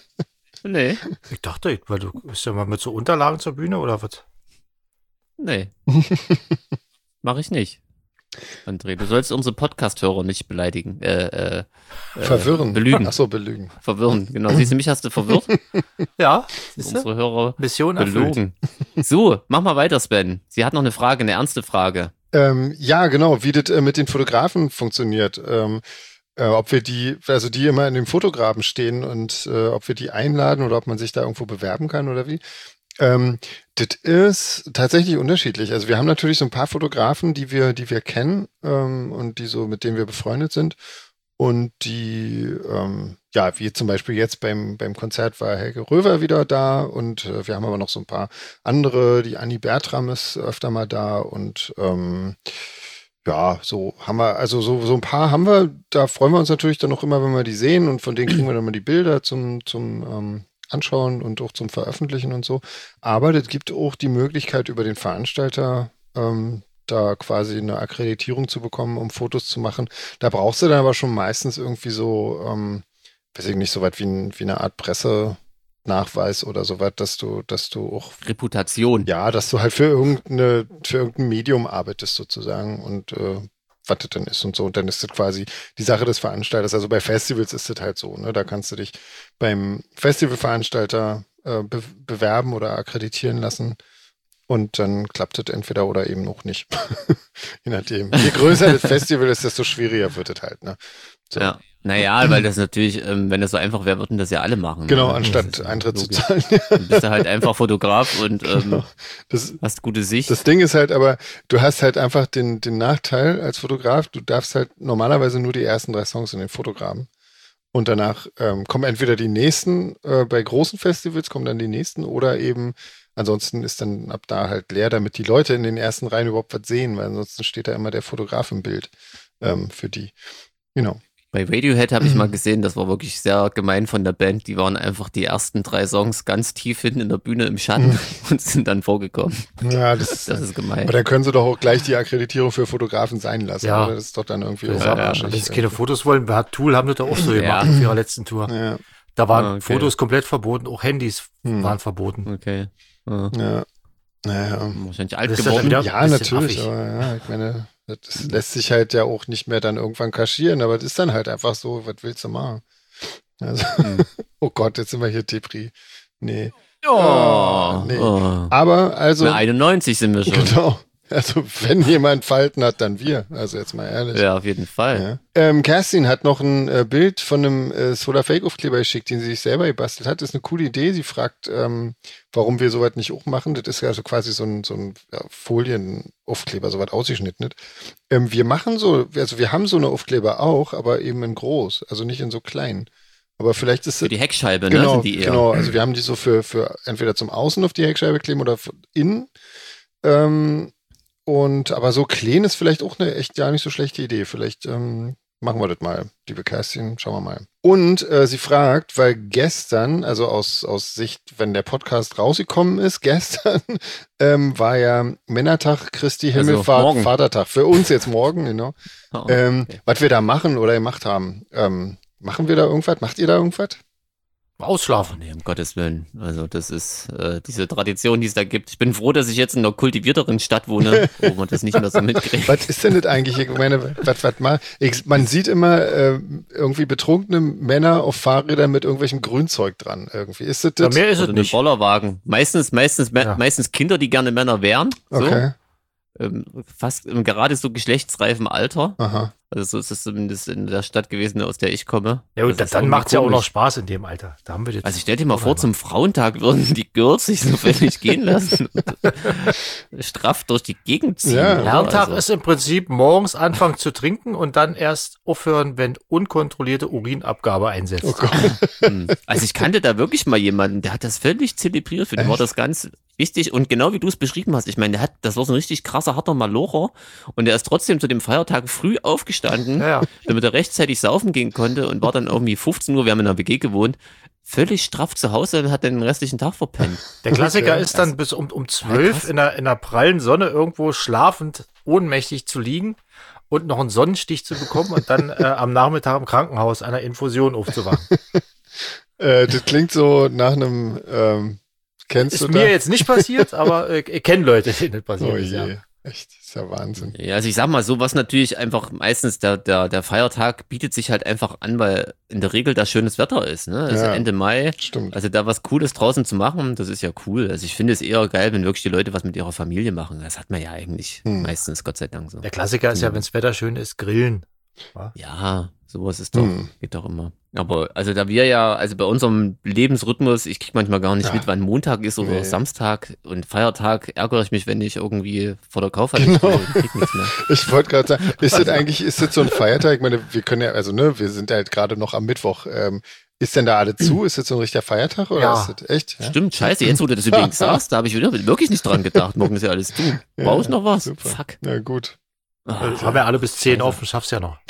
Nee, Ich dachte, weil du bist ja mal mit so Unterlagen zur Bühne oder was? nee. Mache ich nicht. André, du sollst unsere Podcast-Hörer nicht beleidigen. Äh, äh, äh, Verwirren. Belügen. Ach so, belügen. Verwirren, genau. Siehst du, mich hast du verwirrt? Ja, siehst du? Unsere Hörer Mission erfüllt. belogen. So, mach mal weiter, Sven. Sie hat noch eine Frage, eine ernste Frage. Ähm, ja, genau, wie das äh, mit den Fotografen funktioniert. Ähm, äh, ob wir die, also die immer in dem Fotograben stehen und äh, ob wir die einladen oder ob man sich da irgendwo bewerben kann oder wie. Ähm, das ist tatsächlich unterschiedlich. Also wir haben natürlich so ein paar Fotografen, die wir, die wir kennen ähm, und die so, mit denen wir befreundet sind. Und die, ähm, ja, wie zum Beispiel jetzt beim, beim Konzert war Helge Röver wieder da und äh, wir haben aber noch so ein paar andere, die Anni Bertram ist öfter mal da und ähm, ja, so haben wir, also so, so ein paar haben wir, da freuen wir uns natürlich dann auch immer, wenn wir die sehen und von denen kriegen wir dann mal die Bilder zum, zum ähm, Anschauen und auch zum Veröffentlichen und so. Aber das gibt auch die Möglichkeit über den Veranstalter, ähm, da quasi eine Akkreditierung zu bekommen, um Fotos zu machen. Da brauchst du dann aber schon meistens irgendwie so, ähm, weiß ich nicht, so weit wie, ein, wie eine Art Pressenachweis oder so weit, dass du, dass du auch, Reputation. ja, dass du halt für irgendeine, für irgendein Medium arbeitest sozusagen und äh, was das dann ist und so. Und dann ist das quasi die Sache des Veranstalters. Also bei Festivals ist das halt so, ne? Da kannst du dich beim Festivalveranstalter äh, be bewerben oder akkreditieren lassen. Und dann klappt das entweder oder eben noch nicht. Je nachdem. Je größer das Festival ist, desto schwieriger wird es halt, ne? So. Ja. Naja, weil das natürlich, ähm, wenn das so einfach wäre, würden das ja alle machen. Genau, ne? anstatt Das ist Eintritt zu logisch. zahlen. Dann bist du halt einfach Fotograf und ähm, Das, hast gute Sicht. das Ding ist halt aber, du hast halt einfach den, den Nachteil als Fotograf, du darfst halt normalerweise nur die ersten drei Songs in den Fotograben. Und danach ähm, kommen entweder die nächsten, äh, bei großen Festivals kommen dann die nächsten oder eben ansonsten ist dann ab da halt leer, damit die Leute in den ersten Reihen überhaupt was sehen, weil ansonsten steht da immer der Fotograf im Bild ähm, für die. Genau. Bei Radiohead habe ich mal gesehen, das war wirklich sehr gemein von der Band. Die waren einfach die ersten drei Songs ganz tief hinten in der Bühne im Schatten und sind dann vorgekommen. Ja, das ist, Das ist gemein. aber dann können sie doch auch gleich die Akkreditierung für Fotografen sein lassen. Ja. Oder? Das ist doch dann irgendwie Ja, auch ja. arschig. Wenn sie keine Fotos wollen, bei Tool haben das doch auch so Ja. gemacht auf ihrer letzten Tour. Ja, Da waren Ah, okay. Fotos komplett verboten, auch Handys Hm. waren verboten. Okay. Ja. ja. Naja. Wahrscheinlich alt Das ist dann geworden. wieder- Ja, bisschen natürlich, affig. aber ja, ich meine, das lässt sich halt ja auch nicht mehr dann irgendwann kaschieren, aber das ist dann halt einfach so, was willst du machen? Also, Hm. oh Gott, jetzt sind wir hier Depri. Nee. Oh, nee. oh. Aber, also, Bei einundneunzig sind wir schon. genau. Also, wenn jemand Falten hat, dann wir. Also, jetzt mal ehrlich. Ja, auf jeden Fall. Ja. Ähm, Kerstin hat noch ein äh, Bild von einem äh, Solar Fake Aufkleber geschickt, den sie sich selber gebastelt hat. Das ist eine coole Idee. Sie fragt, ähm, warum wir sowas nicht auch machen. Das ist also quasi so ein, so ein ja, Folienaufkleber, sowas ausgeschnitten. Ähm, wir machen so, also wir haben so eine Aufkleber auch, aber eben in groß, also nicht in so klein. Aber vielleicht ist Für es die Heckscheibe, ne? genau, Sind die eher. genau. Also wir haben die so für für entweder zum Außen auf die Heckscheibe kleben oder von innen. Ähm, Und aber so klein ist vielleicht auch eine echt ja nicht so schlechte Idee. Vielleicht ähm, machen wir das mal, liebe Kerstin, schauen wir mal. Und äh, sie fragt, weil gestern, also aus, aus Sicht, wenn der Podcast rausgekommen ist, gestern ähm, war ja Männertag, Christi Also Himmelfahrt, morgen. Vatertag. Für uns jetzt morgen, genau. Oh, Ähm, okay. was wir da machen oder gemacht haben. Ähm, machen wir da irgendwas? Macht ihr da irgendwas? Ausschlafen. Nee, um Gottes Willen. Also das ist äh, diese Tradition, die es da gibt. Ich bin froh, dass ich jetzt in einer kultivierteren Stadt wohne, wo man das nicht mehr so mitkriegt. Was ist denn das eigentlich? Ich meine, was, was mal, ich, man sieht immer äh, irgendwie betrunkene Männer auf Fahrrädern mit irgendwelchem Grünzeug dran. Irgendwie ist das Ja, das? mehr ist es Oder einen nicht. Bollerwagen. Meistens, meistens, me Ja. meistens Kinder, die gerne Männer wären. So. Okay. Ähm, fast im gerade so geschlechtsreifen Alter. Aha. Also so ist es zumindest in der Stadt gewesen, aus der ich komme. Ja gut, Das dann, ist dann irgendwie macht es ja auch noch komisch. Spaß in dem Alter. Da haben wir jetzt Also stell dir mal auch vor, noch zum Frauentag würden die Girls sich so völlig gehen lassen und straff durch die Gegend ziehen. Ja. oder? Herrentag Also, ist im Prinzip morgens anfangen zu trinken und dann erst aufhören, wenn unkontrollierte Urinabgabe einsetzt. Oh Gott. hm. Also ich kannte da wirklich mal jemanden, der hat das völlig zelebriert. Für den war Echt? das ganz wichtig. Und genau wie du es beschrieben hast, ich meine, der hat, das war so ein richtig krasser, harter Malocher. Und der ist trotzdem zu dem Feiertag früh aufgestanden, Ja, ja. damit er rechtzeitig saufen gehen konnte und war dann irgendwie fünfzehn Uhr, wir haben in einer W G gewohnt, völlig straff zu Hause und hat den restlichen Tag verpennt. Der Klassiker Okay. ist dann bis um, um Ja, zwölf krass. in der, in der prallen Sonne irgendwo schlafend, ohnmächtig zu liegen und noch einen Sonnenstich zu bekommen und dann äh, am Nachmittag im Krankenhaus einer Infusion aufzuwachen. Äh, das klingt so nach einem, ähm, kennst Ist du mir da? jetzt nicht passiert, aber äh, ich kenne Leute, denen das passiert Oh ist. je. Ja. Echt, ist ja Wahnsinn. Ja, also ich sag mal so, was natürlich einfach meistens der, der, der Feiertag bietet sich halt einfach an, weil in der Regel da schönes Wetter ist, ne? Also Ja. Ende Mai. Stimmt. Also da was Cooles draußen zu machen, das ist ja cool. Also ich finde es eher geil, wenn wirklich die Leute was mit ihrer Familie machen. Das hat man ja eigentlich Hm. meistens, Gott sei Dank so. Der Klassiker ist ja, wenn das Wetter schön ist, grillen. Ja, sowas ist doch, Hm. geht doch immer. Aber also da wir ja, also bei unserem Lebensrhythmus, ich krieg manchmal gar nicht Ja. mit, wann Montag ist oder Nee. Samstag und Feiertag ärgere ich mich, wenn ich irgendwie vor der Kaufhalle Genau. stehe und krieg nichts mehr. Ich wollte gerade sagen, ist das eigentlich, ist das so ein Feiertag? Ich meine, wir können ja, also ne, wir sind ja halt gerade noch am Mittwoch. Ähm, ist denn da alle zu? Ist das so ein richtiger Feiertag oder Ja. ist das echt? Ja? Stimmt, scheiße, jetzt wo du das übrigens sagst, da habe ich wieder wirklich nicht dran gedacht. Morgen ist ja alles zu. Ja, Brauche ich noch was? Super. Fuck. Na gut. Ah, Haben wir alle bis zehn Also. offen, schaff's ja noch.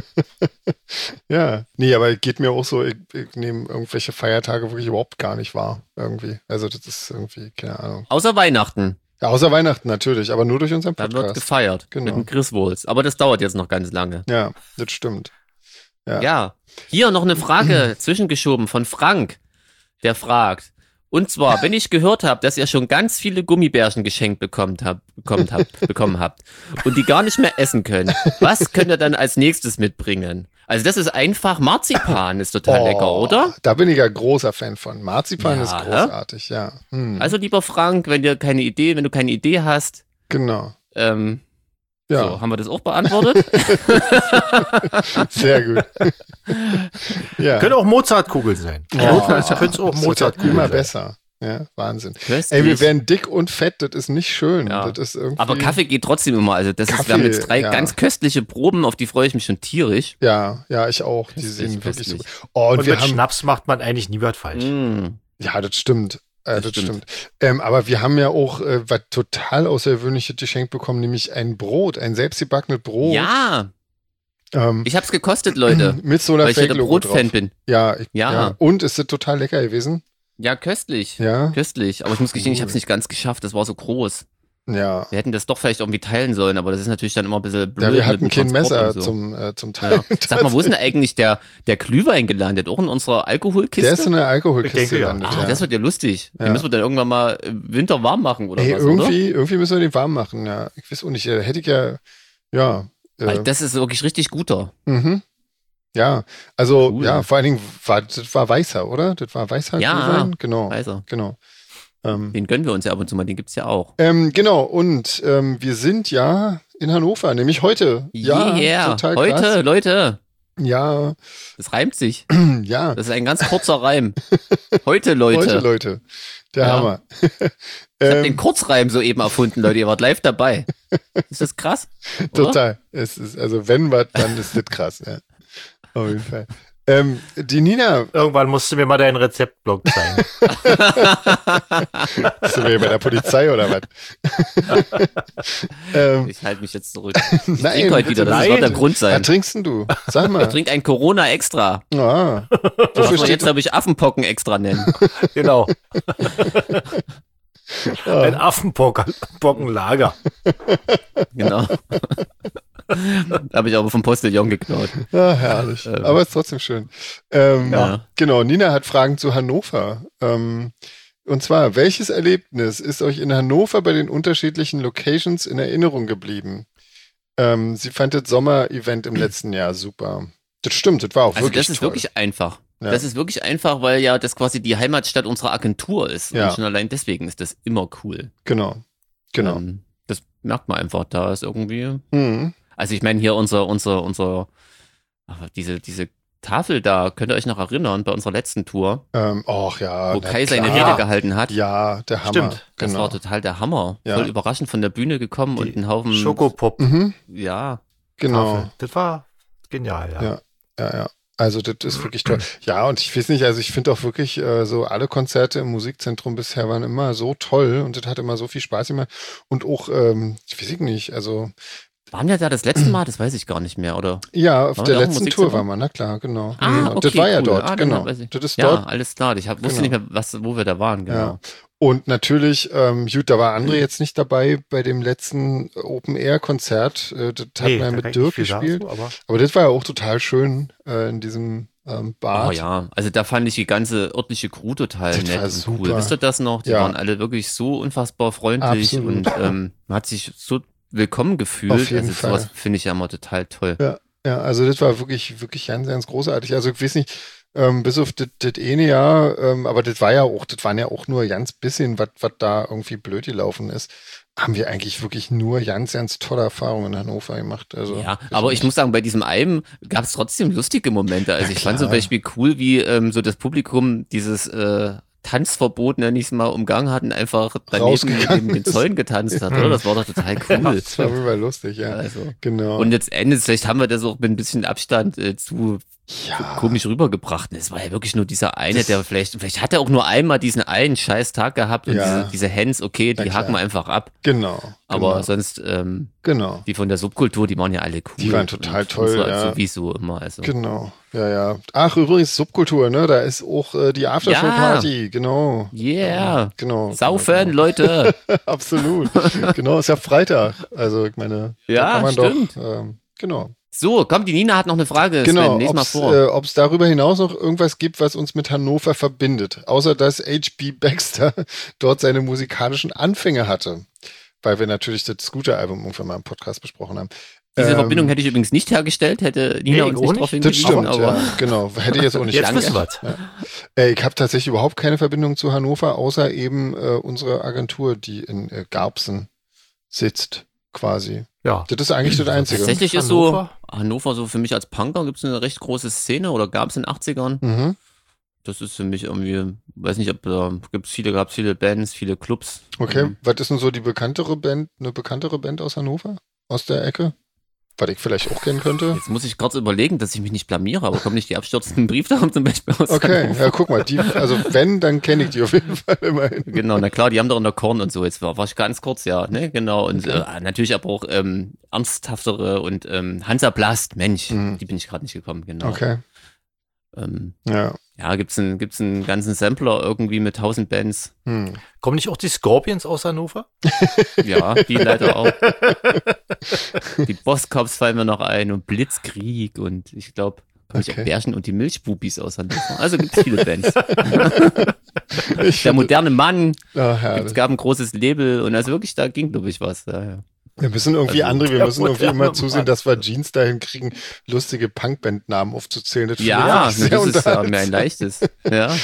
Ja, nee, aber geht mir auch so, ich, ich nehme irgendwelche Feiertage wirklich überhaupt gar nicht wahr, irgendwie. Also das ist irgendwie, keine Ahnung. Außer Weihnachten, Ja, außer Weihnachten natürlich, aber nur durch unseren da wird Podcast. gefeiert Genau. mit dem Chris Wohls. Aber das dauert jetzt noch ganz lange. Ja, das stimmt. Ja. Ja, hier noch eine Frage zwischengeschoben von Frank, der fragt. Und zwar, wenn ich gehört habe, dass ihr schon ganz viele Gummibärchen geschenkt bekommen habt, bekommen habt, bekommen habt und die gar nicht mehr essen könnt, was könnt ihr dann als nächstes mitbringen? Also das ist einfach Marzipan, ist total Oh, lecker, oder? Da bin ich ja großer Fan von. Marzipan Ja, ist hä? großartig, ja. Hm, Also lieber Frank, wenn dir keine Idee, wenn du keine Idee hast, genau. ähm, Ja, so, haben wir das auch beantwortet? sehr gut. ja. Können auch Mozartkugeln sein. Oh, Notfalls können es auch das wird ja Mozartkugeln immer sein. besser. Ja, Wahnsinn. Köstlich. Ey, wir werden dick und fett, das ist nicht schön. Ja. Das ist irgendwie, Aber Kaffee geht trotzdem immer. Also das ist, wir Kaffee, haben jetzt drei ja. ganz köstliche Proben, auf die freue ich mich schon tierisch. Ja, ja, ich auch. Die Köstlich, sehen wirklich köstlich. super. Oh, und, Und wir mit haben, Schnaps macht man eigentlich nie was falsch. Mm. ja, das stimmt. Äh, das, Das stimmt. stimmt. Ähm, aber wir haben ja auch äh, was total Außergewöhnliches geschenkt bekommen, nämlich ein Brot, ein selbstgebackenes Brot. Ja, Ähm, ich hab's gekostet, Leute, mit so einer weil ich ja der Fake-Logo drauf. Brotfan bin. Ja, ich, ja. Ja. Und ist das total lecker gewesen? Ja, köstlich. Ja. Köstlich. Aber ich muss gestehen, ich Cool. hab's nicht ganz geschafft. Das war so groß. Ja. Wir hätten das doch vielleicht irgendwie teilen sollen, aber das ist natürlich dann immer ein bisschen blöd. Ja, wir mit hatten dem kein Transport Messer und so. zum, äh, zum Teil. Ja. Sag mal, wo ist denn eigentlich der, der Glühwein gelandet? Auch in unserer Alkoholkiste? Der ist in der Ich Alkoholkiste denke, ja. gelandet. Ah, ja. das wird ja lustig. Ja. Den müssen wir dann irgendwann mal im Winter warm machen oder Ey, was, irgendwie, irgendwie müssen wir den warm machen, ja. Ich weiß auch nicht, äh, hätte ich ja, ja. oder? Weil Äh, das ist wirklich richtig guter. mhm. Ja, also, Cool. ja, vor allen Dingen, war, das war weißer, oder? Das war weißer Ja, Glühwein? Genau, Weißer. genau. Ähm, Den gönnen wir uns ja ab und zu mal, den gibt's ja auch. ähm, genau, und ähm, wir sind ja in Hannover, nämlich heute. Ja, yeah, total heute, krass. Leute, Ja, das reimt sich. ja. Das ist ein ganz kurzer Reim. Heute, Leute. Heute, Leute. Der Ja. Hammer. Ich habe ähm, den Kurzreim soeben erfunden, Leute. Ihr wart live dabei. Ist das krass? Oder? Total. Es ist, also wenn was, dann ist das krass, ja. Auf jeden Fall. Ähm, die Nina, Irgendwann musst du mir mal deinen Rezeptblock zeigen. bist du wieder bei der Polizei oder was? ähm, Ich halte mich jetzt zurück. Ich Nein, trinke heute wieder, das nein. wird der Grund was sein. trinkst denn du? Sag Ich mal. trinke ein Corona extra. Ah, Was wofür wir steht jetzt, glaube ich, Affenpocken extra nennen. Genau. Ah. Ein Affenbockenlager. Genau. Habe ich aber vom Postillon geklaut. Ja, herrlich. Ähm. Aber ist trotzdem schön. Ähm, Ja. Genau, Nina hat Fragen zu Hannover. Ähm, und zwar, welches Erlebnis ist euch in Hannover bei den unterschiedlichen Locations in Erinnerung geblieben? Ähm, sie fand das Sommer-Event im letzten Jahr super. Das stimmt, das war auch Also wirklich das ist toll. wirklich einfach. Ja. Das ist wirklich einfach, weil ja das quasi die Heimatstadt unserer Agentur ist. Ja. Und schon allein deswegen ist das immer cool. Genau, genau. Ähm, das merkt man einfach. Da ist irgendwie. Mhm. Also ich meine hier unser, unser, unser, ach, diese, diese Tafel da, könnt ihr euch noch erinnern, bei unserer letzten Tour, Ähm, och ja. wo na Kai seine klar. Rede gehalten hat. Ja, der Hammer. Stimmt. Das genau. war total der Hammer. Ja. Voll überraschend von der Bühne gekommen und ein Haufen. Schokopop. Mhm, Ja. genau. Tafel. Das war genial, ja. Ja. Ja, ja. Also das ist wirklich toll. Ja, und ich weiß nicht, also ich finde auch wirklich äh, so alle Konzerte im Musikzentrum bisher waren immer so toll und das hat immer so viel Spaß gemacht. Und auch, ähm, ich weiß nicht, also Waren wir da das letzte Mal? Das weiß ich gar nicht mehr, oder? ja, auf Waren der wir da im letzten Musikzentrum? Tour waren wir, na klar, genau. Ah, genau. Das okay, war ja cool. dort, Ah, dann genau. weiß ich. Das ist Ja, dort. alles klar. Ich hab, wusste Genau. nicht mehr, was, wo wir da waren, genau. Ja. Und natürlich, ähm, gut, da war André jetzt nicht dabei bei dem letzten Open-Air-Konzert. Äh, das hat Nee, man ja da mit kann ich Dirk nicht viel sagen gespielt. zu, aber Aber das war ja auch total schön äh, in diesem ähm, Bad. Oh ja, also da fand ich die ganze örtliche Crew total Das nett war und super. cool. Wisst ihr das noch? Die Ja. waren alle wirklich so unfassbar freundlich Absolut. und ähm, man hat sich so willkommen gefühlt. Auf jeden also Fall. sowas finde ich ja immer total toll. Ja, ja, also das war wirklich, wirklich ganz, ganz großartig. Also ich weiß nicht, ähm, bis auf das das eine Jahr, ähm, aber das war ja auch, das waren ja auch nur ganz bisschen, was was da irgendwie blöd gelaufen ist, haben wir eigentlich wirklich nur ganz, ganz tolle Erfahrungen in Hannover gemacht. Also Ja, weiß aber ich nicht. muss sagen, bei diesem Alben gab es trotzdem lustige Momente. Also Ja, ich fand zum klar. Beispiel cool, wie ähm, so das Publikum dieses äh, Tanzverbot, nenne ich es mal, umgangen hat und einfach daneben Rausgegangen neben den ist. Zäunen getanzt hat. Oder? Das war doch total cool. Das war immer lustig, ja. Also. Genau. Und jetzt Endes, vielleicht haben wir das auch mit ein bisschen Abstand äh, zu ja, komisch rübergebracht. Es war ja wirklich nur dieser eine, der vielleicht, vielleicht hat er auch nur einmal diesen einen scheiß Tag gehabt und Ja. diese, diese Hands, okay, Na die klar. haken wir einfach ab. genau. Aber genau. sonst, ähm, Genau. die von der Subkultur, die waren ja alle cool. Die waren total Und toll, unsere ja. Sowieso immer, also. Genau. Ja, ja. Ach, übrigens, Subkultur, ne? Da ist auch äh, die Aftershow-Party, genau. Yeah. Genau. Saufen, genau. Leute. Absolut. Genau, ist ja Freitag. Also ich meine, Ja, da kann man stimmt. doch, ähm, genau. So, komm, die Nina hat noch eine Frage. Genau, Sven, les mal ob vor. es äh, darüber hinaus noch irgendwas gibt, was uns mit Hannover verbindet, außer dass H B Baxter dort seine musikalischen Anfänge hatte, weil wir natürlich das Scooter-Album irgendwann mal im Podcast besprochen haben. Diese Ähm, Verbindung hätte ich übrigens nicht hergestellt, hätte Nina Nee, uns auch nicht nicht. drauf Das hingewiesen. stimmt, aber ja, genau. Hätte ich jetzt auch nicht jetzt Danke. wissen wir's. Äh, ich habe tatsächlich überhaupt keine Verbindung zu Hannover, außer eben äh, unsere Agentur, die in äh, Garbsen sitzt, quasi. Ja. Das ist eigentlich das Einzige. tatsächlich ist Hannover? so, Hannover so für mich als Punker gibt es eine recht große Szene oder gab es in den achtzigern. Mhm. Das ist für mich irgendwie, weiß nicht, ob da gibt es viele, gab es viele Bands, viele Clubs. Okay, Ähm, was ist denn so die bekanntere Band, eine bekanntere Band aus Hannover? Aus der Ecke? Was ich vielleicht auch kennen könnte? Jetzt muss ich kurz überlegen, dass ich mich nicht blamiere, aber kommen nicht die abstürzenden Brieftachen zum Beispiel aus Okay, Hannover? ja, guck mal, die, also wenn, dann kenne ich die auf jeden Fall immerhin. Genau, na klar, die haben doch in der Korn und so. Jetzt war, war ich ganz kurz, ja, ne, genau. Und Okay. äh, natürlich aber auch ähm, ernsthaftere und ähm, Hansaplast, Mensch, Mhm. die bin ich gerade nicht gekommen, genau. Okay, Ähm, ja. ja, gibt's einen, gibt's einen ganzen Sampler irgendwie mit tausend Bands. Hm. Kommen nicht auch die Scorpions aus Hannover? Ja, die leider auch. Die Bosscops fallen mir noch ein und Blitzkrieg und ich glaube, ich Okay. auch Bärchen und die Milchbubis aus Hannover. Also gibt's viele Bands. Ich Der find- moderne Mann, Ah, es herrlich. gab ein großes Label und also wirklich, da ging, glaube ich, was. Ja, ja. Wir müssen irgendwie Also, andere, wir der müssen irgendwie moderne immer zusehen, Mann. dass wir Jeans dahin kriegen, lustige Punkband-Namen aufzuzählen. Das finde Ja, ich das sehr ist ja mir ein unterhaltsam. leichtes. Ja.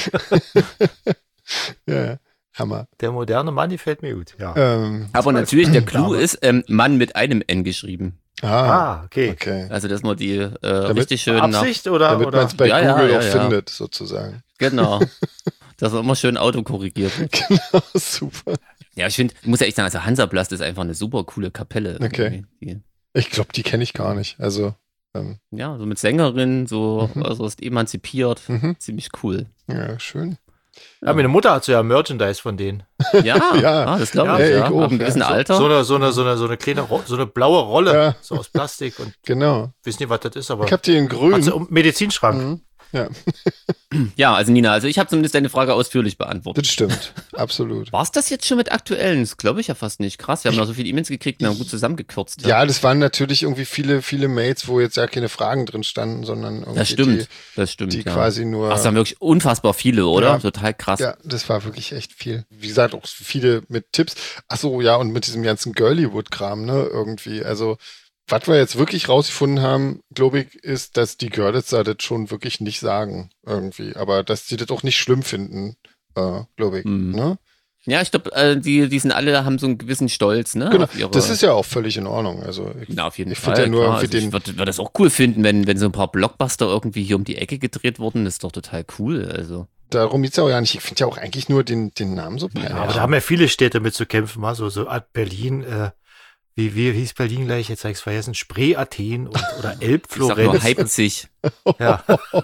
Ja, Hammer. Der moderne Mann, die fällt mir gut. Ja. Ähm, Aber natürlich, der Clou Name. ist ähm, Mann mit einem N geschrieben. ah, Ah, okay. okay. Also, dass man die äh, richtig schön nach, Absicht oder? Damit man oder? es bei Ja, ja, Google ja, auch ja. findet, sozusagen. genau, dass man immer schön autokorrigiert wird. Genau, super. Ja, ich finde, ich muss ja echt sagen, also Hansaplast ist einfach eine super coole Kapelle. Okay. irgendwie. Ich glaube, die kenne ich gar nicht. Also, ähm, Die, ja, so mit Sängerin, so Mhm. also ist emanzipiert. mhm. Ziemlich cool. Ja, schön. Ja, meine Mutter hat so ja Merchandise von denen. Ja, Ja. ah, das glaube Ja, ich. ey, Ja, ich auch, ab einem ja. gewissen So- Alter. So eine, so eine, so eine, so eine kleine, Ro so eine blaue Rolle. Ja. So aus Plastik und Genau. ich weiß nicht, was das ist, aber Ich habe die in grün. hat sie im Medizinschrank. Mhm. Ja. Ja, also Nina, also ich habe zumindest deine Frage ausführlich beantwortet. Das stimmt, absolut. War es das jetzt schon mit Aktuellen? Das glaube ich ja fast nicht. Krass, wir haben noch so viele E-Mails gekriegt und haben gut zusammengekürzt. Ja, das waren natürlich irgendwie viele, viele Mails, wo jetzt ja keine Fragen drin standen, sondern irgendwie Das stimmt, die, das stimmt. die ja. quasi nur... Ach, das waren wirklich unfassbar viele, oder? Ja. Total krass. Ja, das war wirklich echt viel. Wie gesagt, auch viele mit Tipps. Ach so, ja, und mit diesem ganzen Girlywood-Kram, ne, irgendwie. Also, was wir jetzt wirklich rausgefunden haben, glaube ich, ist, dass die Görlitzer das schon wirklich nicht sagen, irgendwie. Aber dass sie das auch nicht schlimm finden, äh, glaube ich, Mhm. ne? Ja, ich glaube, äh, die, die sind alle, haben so einen gewissen Stolz, ne? Genau, auf ihre, das ist ja auch völlig in Ordnung. Also, ich, na, auf jeden ich Fall. finde ja nur, klar. wie Also ich den, würde würd das auch cool finden, wenn, wenn so ein paar Blockbuster irgendwie hier um die Ecke gedreht wurden. Das ist doch total cool, also. darum geht's ja auch ja nicht. Ich finde ja auch eigentlich nur den, den Namen so peinlich. Ja, aber da haben ja viele Städte mit zu kämpfen, mal so, so Art Berlin, äh, wie, wie hieß Berlin gleich? Jetzt habe ich es vergessen. Spree, Athen und, oder Ich sag nur Elbflorenz. Leipzig. Ja,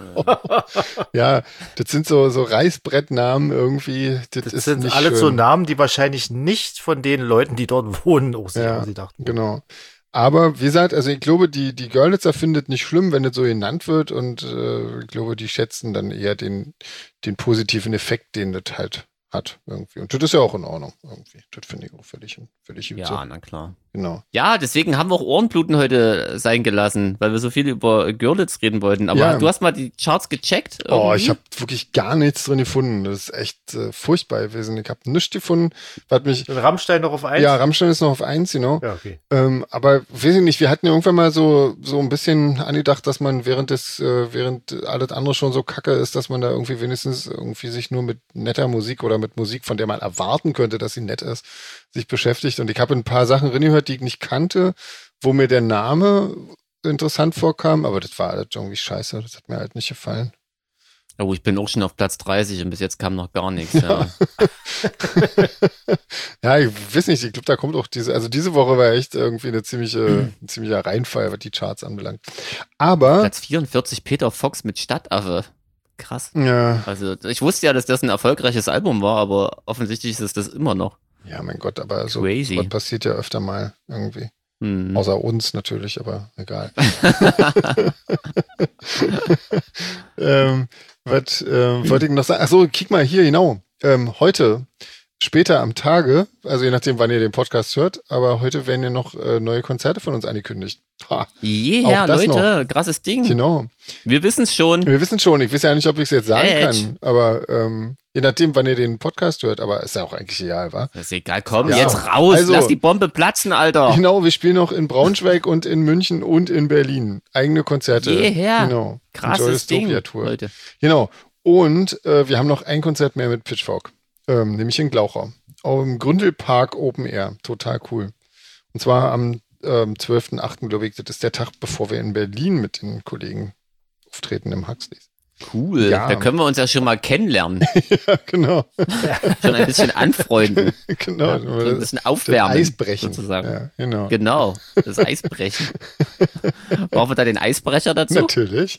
Ja, das sind so, so Reißbrettnamen irgendwie. Das, das ist sind nicht alles schön. so Namen, die wahrscheinlich nicht von den Leuten, die dort wohnen, auch sich Ja, ausgedacht wurden. genau. Aber wie gesagt, also ich glaube, die, die Görlitzer findet nicht schlimm, wenn das so genannt wird und äh, ich glaube, die schätzen dann eher den, den positiven Effekt, den das halt hat irgendwie. Und das ist ja auch in Ordnung irgendwie. Das finde ich auch völlig, völlig gut Ja, so. na klar. Genau. Ja, deswegen haben wir auch Ohrenbluten heute sein gelassen, weil wir so viel über Görlitz reden wollten. Aber Ja. du hast mal die Charts gecheckt? Oh, irgendwie? ich habe wirklich gar nichts drin gefunden. Das ist echt äh, furchtbar gewesen. Ich habe nichts gefunden, was mich... Und Rammstein noch auf eins? Ja, Rammstein ist noch auf eins, genau. Ja, okay. Ähm, aber weiß ich nicht, wir hatten ja irgendwann mal so so ein bisschen angedacht, dass man während des, äh, während alles andere schon so kacke ist, dass man da irgendwie wenigstens irgendwie sich nur mit netter Musik oder mit Musik, von der man erwarten könnte, dass sie nett ist, sich beschäftigt. Und ich habe ein paar Sachen reingehört, die ich nicht kannte, wo mir der Name interessant vorkam, aber das war halt irgendwie scheiße, das hat mir halt nicht gefallen. Oh, ich bin auch schon auf Platz dreißig und bis jetzt kam noch gar nichts. Ja. Ja, ich weiß nicht, ich glaube, da kommt auch diese, also diese Woche war echt irgendwie eine ziemliche, ein ziemlicher Reinfall, was die Charts anbelangt. Aber, Platz vierundvierzig, Peter Fox mit Stadtaffe. Krass. ja, Also ich wusste ja, dass das ein erfolgreiches Album war, aber offensichtlich ist es das immer noch. ja, mein Gott, aber so Crazy. was passiert ja öfter mal irgendwie. Hm. Außer uns natürlich, aber egal. ähm, was ähm, wollte ich noch sagen? Achso, kick mal hier, genau. Ähm, heute, später am Tage, also je nachdem, wann ihr den Podcast hört, aber heute werden ja noch äh, neue Konzerte von uns angekündigt. Ha, Yeah, Auch das Leute, krasses Ding. genau. Wir wissen es schon. Wir wissen schon, ich weiß ja nicht, ob ich es jetzt sagen Edge. kann, aber ähm, je nachdem, wann ihr den Podcast hört, aber ist ja auch eigentlich egal, wa? Das ist egal, komm, Ja. jetzt raus, Also- lass die Bombe platzen, Alter. Genau, wir spielen noch in Braunschweig und in München und in Berlin. Eigene Konzerte. Yeah. Genau. Krasses Enjoy Ding, Dystopia Tour. Leute. Genau. Und äh, wir haben noch ein Konzert mehr mit Pitchfork, ähm, nämlich in Glauchau. Auch im Gründelpark Open Air. Total cool. Und zwar am ähm, zwölften achten glaube ich, das ist der Tag, bevor wir in Berlin mit den Kollegen auftreten im Huxleys. Cool, Ja. da können wir uns ja schon mal kennenlernen, Ja, genau. schon ein bisschen anfreunden, genau. so ein bisschen Das aufwärmen, Eis brechen. sozusagen. Ja, genau. Genau, das Eisbrechen. Brauchen wir da den Eisbrecher dazu? Natürlich.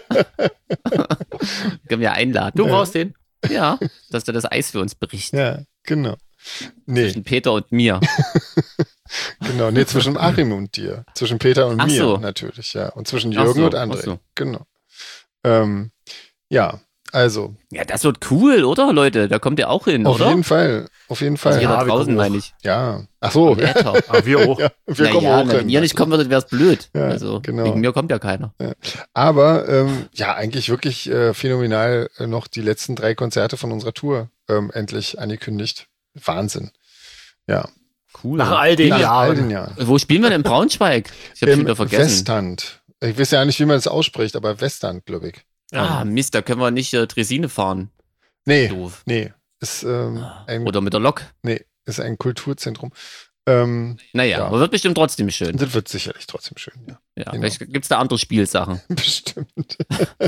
Können wir einladen. Du brauchst den? Ja, dass der das Eis für uns berichtet. Ja, genau. Nee, Zwischen Peter und mir. genau. Nee, zwischen Achim und dir. Zwischen Peter und Ach mir so. natürlich, ja. Und zwischen Ach Jürgen so, und ach André. so. Genau. Ähm, ja, also, Ja, das wird cool, oder, Leute? Da kommt ihr auch hin, auf oder? jeden Fall. Auf jeden Fall. Also ihr Ja, da wir draußen, kommen meine auch. ich. Ja. Ach so. Im Äther. Aber wir auch. Ja, wir Na kommen ja, auch na, hin. wenn ihr nicht kommen würdet, wäre es blöd. Ja, also, genau. wegen mir kommt ja keiner. Aber ähm, ja, eigentlich wirklich äh, phänomenal äh, noch die letzten drei Konzerte von unserer Tour ähm, endlich angekündigt. Wahnsinn. Ja. Cool. Nach all den Nach Jahren. all den Jahren. Wo spielen wir denn in Braunschweig? Ich hab's Im wieder vergessen. Westland. Ich weiß ja nicht, wie man das ausspricht, aber Westland, glaube ich. Ah, Mist, da können wir nicht äh, Dresine fahren. Nee, Doof. nee. Ist, ähm, ein, Oder mit der Lok. nee, ist ein Kulturzentrum. Ähm, Naja, Ja. aber wird bestimmt trotzdem schön. das wird sicherlich trotzdem schön, ja. Ja, genau. vielleicht gibt's da andere Spielsachen. Bestimmt.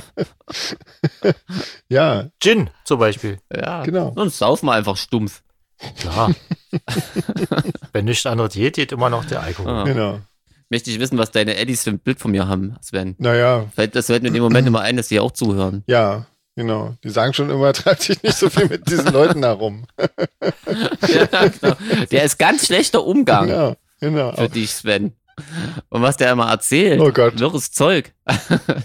Ja, Gin zum Beispiel. Ja, genau. sonst saufen wir einfach stumpf. Klar. Wenn nichts anderes geht, geht immer noch der Alkohol. Ah. Genau. Möchte ich wissen, was deine Eddies für ein Bild von mir haben, Sven. Naja, Vielleicht, das fällt mir in dem Moment immer ein, dass die auch zuhören. ja, genau. Die sagen schon immer, treib dich nicht so viel mit diesen Leuten herum. Ja, genau. Der ist ganz schlechter Umgang Genau, genau. für dich, Sven. Und was der immer erzählt. Oh Gott. Wirres Zeug.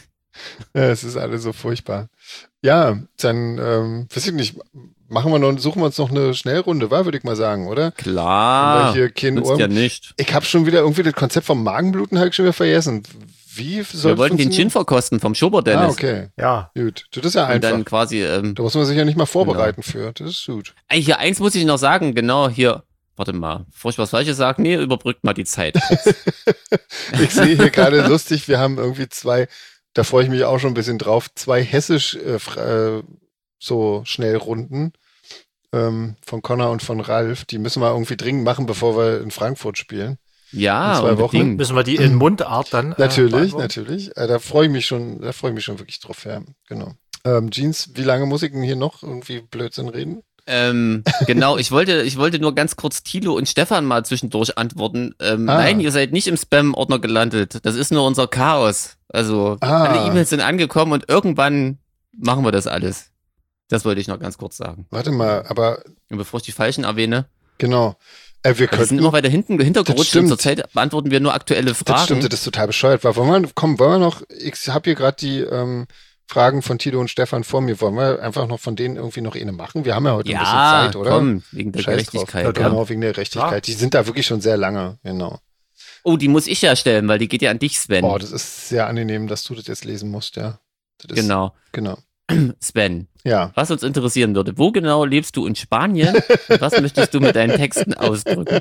Ja, es ist alles so furchtbar. Ja, dann, ähm, weiß ich nicht, machen wir noch, suchen wir uns noch eine Schnellrunde, war, würde ich mal sagen, oder? Klar, Haben wir hier kein nützt Ohr- ja nicht. Ich habe schon wieder irgendwie das Konzept vom Magenbluten halt schon wieder vergessen. Wie soll Wir wollten den Gin verkosten vom Schober Dennis. Ah, okay. Ja. Gut. Das ist ja Und einfach. dann quasi, ähm, Da muss man sich ja nicht mal vorbereiten für. Das ist gut. ey, hier eins muss ich noch sagen, genau, hier, warte mal, bevor ich was Falsches sage, nee, überbrückt mal die Zeit. Ich sehe hier gerade lustig, wir haben irgendwie zwei, da freue ich mich auch schon ein bisschen drauf, zwei hessisch äh, fra- äh, so Schnellrunden ähm, von Connor und von Ralf. Die müssen wir irgendwie dringend machen, bevor wir in Frankfurt spielen. Ja, In zwei Wochen. unbedingt. Müssen wir die in Mundart dann äh, Natürlich, beantworten? natürlich. Äh, da freue ich mich schon, da freue ich mich schon wirklich drauf, ja. Genau. Ähm, Jeans, wie lange muss ich denn hier noch irgendwie Blödsinn reden? Ähm, genau, ich wollte, ich wollte nur ganz kurz Thilo und Stefan mal zwischendurch antworten. Ähm, Ah. Nein, ihr seid nicht im Spam-Ordner gelandet. Das ist nur unser Chaos. Also, Ah. alle E-Mails sind angekommen und irgendwann machen wir das alles. Das wollte ich noch ganz kurz sagen. Warte mal, aber Und bevor ich die falschen erwähne, genau. Äh, wir wir sind könnten immer weiter hinten hintergerutscht stimmt. und zurzeit beantworten wir nur aktuelle Fragen. Das stimmt, das ist total bescheuert. Weil, wollen wir, komm, wollen wir noch, ich habe hier gerade die ähm, Fragen von Tilo und Stefan vor mir. Wollen wir einfach noch von denen irgendwie noch eine machen? Wir haben ja heute ein bisschen ja, Zeit, oder? komm, wegen der Scheiß drauf. Gerechtigkeit. Ja, Ja. genau, wegen der Gerechtigkeit. Klar. Die sind da wirklich schon sehr lange, genau. Oh, die muss ich ja stellen, weil die geht ja an dich, Sven. Boah, das ist sehr angenehm, dass du das jetzt lesen musst, ja. Das ist, Genau. Genau. Sven, Ja. was uns interessieren würde, wo genau lebst du in Spanien und was möchtest du mit deinen Texten ausdrücken?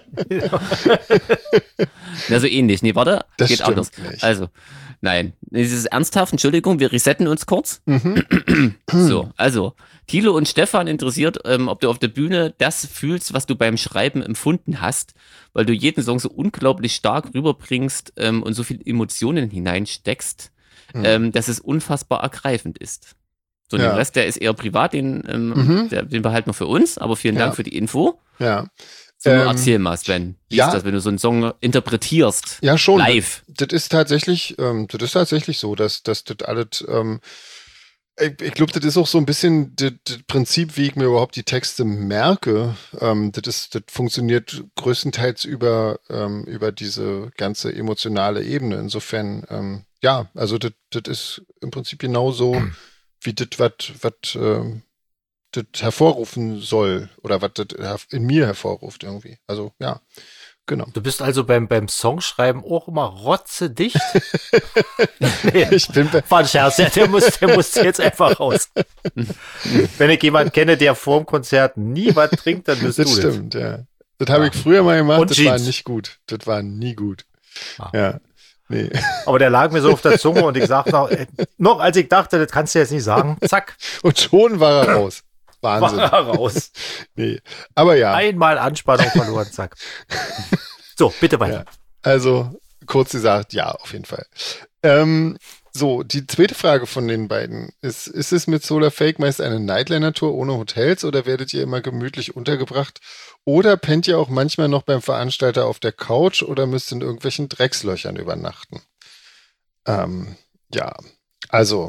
Na, so ähnlich. Nee, warte, Das geht stimmt anders. nicht. Also, nein, es ist ernsthaft, Entschuldigung, wir resetten uns kurz. Mhm. So, also, Thilo und Stefan interessiert, ähm, ob du auf der Bühne das fühlst, was du beim Schreiben empfunden hast, weil du jeden Song so unglaublich stark rüberbringst ähm, und so viel Emotionen hineinsteckst, Mhm. ähm, dass es unfassbar ergreifend ist. So, Ja. den Rest, der ist eher privat, den, ähm, Mhm. der, den behalten wir für uns, aber vielen Ja. Dank für die Info. Ja. So, nur Ähm, erzähl mal, Sven, wie ja. ist das, wenn du so einen Song interpretierst? Ja, schon. Live. Das ist tatsächlich, ähm, das ist tatsächlich so, dass, dass das alles, ähm, ich, ich glaube, das ist auch so ein bisschen das, das Prinzip, wie ich mir überhaupt die Texte merke. Ähm, das ist, das funktioniert größtenteils über, ähm, über diese ganze emotionale Ebene. Insofern, ähm, ja, also das, das ist im Prinzip genauso, wie das, was, was, ähm, das hervorrufen soll oder was das her- in mir hervorruft irgendwie. Also, ja, genau. Du bist also beim, beim Songschreiben auch immer rotzedicht? Nee, Ich bin bei, war ein Scherz, der, der, muss, der muss jetzt einfach raus. Wenn ich jemanden kenne, der vorm Konzert nie was trinkt, dann bist das du stimmt, ja. Das habe ich früher mal gemacht, Und das war Jeans. nicht gut. Das war nie gut. Ah. Ja. Nee. das. Aber der lag mir so auf der Zunge und ich sagte noch, äh, noch als ich dachte, das kannst du jetzt nicht sagen, zack, Und schon war er raus. war Wahnsinn. er raus. Nee. Aber ja, Einmal Anspannung verloren, zack. So, bitte weiter. Ja. also kurz gesagt, ja, auf jeden Fall. Ähm, so, die zweite Frage von den beiden ist, ist es mit Solar Fake meist eine Nightliner-Tour ohne Hotels oder werdet ihr immer gemütlich untergebracht? Oder pennt ihr auch manchmal noch beim Veranstalter auf der Couch oder müsst in irgendwelchen Dreckslöchern übernachten? Ähm, ja, also,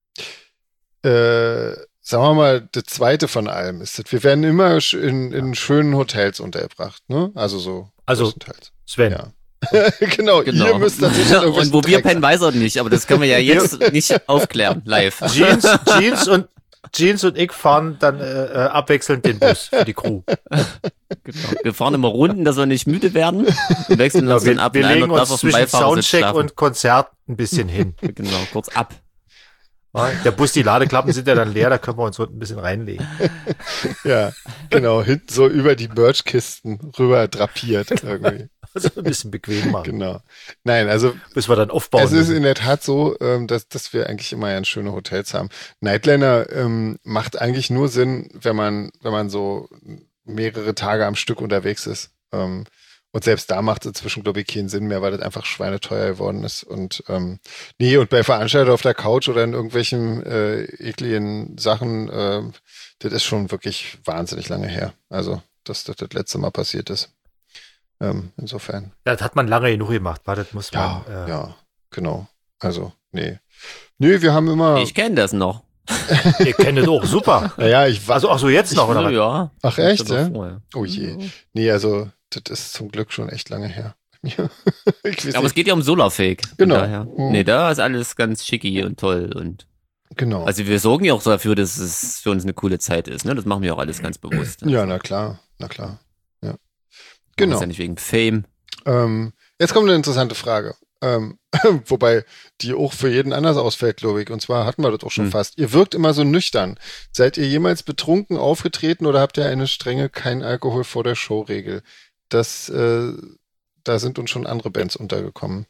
äh, sagen wir mal, das zweite von allem ist, das, wir werden immer sch- in, in schönen Hotels untergebracht, ne? Also so. Also, größtenteils. Sven, Ja. genau, Genau. ihr müsst tatsächlich in Und irgendwelchen wo wir Drecks- pennen, weiß er nicht, aber das können wir ja jetzt nicht aufklären, live. Jeans, Jeans und Jeans und ich fahren dann äh, äh, abwechselnd den Bus für die Crew. Genau. Wir fahren immer Runden, dass wir nicht müde werden und wechseln uns dann wir ab. wir und einer legen darf uns auf dem zwischen Beifahrersitz Soundcheck schlafen. und Konzert ein bisschen hin. Genau, kurz ab. Ja, der Bus, die Ladeklappen sind ja dann leer, da können wir uns unten ein bisschen reinlegen. Ja, genau, hinten so über die Merchkisten rüber drapiert irgendwie. Also ein bisschen bequem machen, Genau. Nein, also bis wir dann aufbauen es ist müssen. in der Tat so, ähm, dass, dass wir eigentlich immer ja schöne Hotels haben. Nightliner ähm, macht eigentlich nur Sinn, wenn man, wenn man so mehrere Tage am Stück unterwegs ist. Ähm, und selbst da macht es inzwischen, glaube ich, keinen Sinn mehr, weil das einfach schweineteuer geworden ist. Und ähm, nee, und bei Veranstaltern auf der Couch oder in irgendwelchen äh, ekligen Sachen, äh, das ist schon wirklich wahnsinnig lange her. Also, dass das das letzte Mal passiert ist. Ähm, insofern. Das hat man lange genug gemacht, war das muss Ja, man. Äh, ja, genau. Also, nee. Nee, wir haben immer. Ich kenne das noch. Ihr kennt das auch, super. Naja, ich war. Also, ach so, jetzt noch, oder Ja, was? ja. Ach, echt, Das war ja? vorher. Oh je. Nee, also, das ist zum Glück schon echt lange her. Ich Ja. Ich weiß Aber nicht. es geht ja um Solarfake. von Genau. Daher. Mhm. Nee, da ist alles ganz schicki und toll und Genau. also wir sorgen ja auch dafür, dass es für uns eine coole Zeit ist. Ne? Das machen wir auch alles ganz bewusst. Ja, na klar, na klar. Ja. Das Genau. ist ja nicht wegen Fame. Ähm, jetzt kommt eine interessante Frage. Ähm, wobei die auch für jeden anders ausfällt, glaube ich. Und zwar hatten wir das auch schon Hm. fast. Ihr wirkt immer so nüchtern. Seid ihr jemals betrunken aufgetreten oder habt ihr eine strenge kein Alkohol vor der Show-Regel? Das, äh, da sind uns schon andere Bands untergekommen.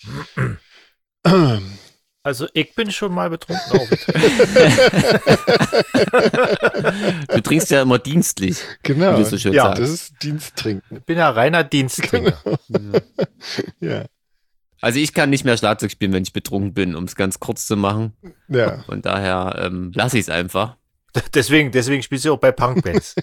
Also ich bin schon mal betrunken aufgetreten. Du trinkst ja immer dienstlich, Genau. wie du so schön Ja, sagst. das ist Diensttrinken. Ich bin ja reiner Diensttrinker. Ja, Also ich kann nicht mehr Schlagzeug spielen, wenn ich betrunken bin, um es ganz kurz zu machen. ja. Von daher ähm, lasse ich es einfach. Deswegen, deswegen spielst du auch bei Punkbands.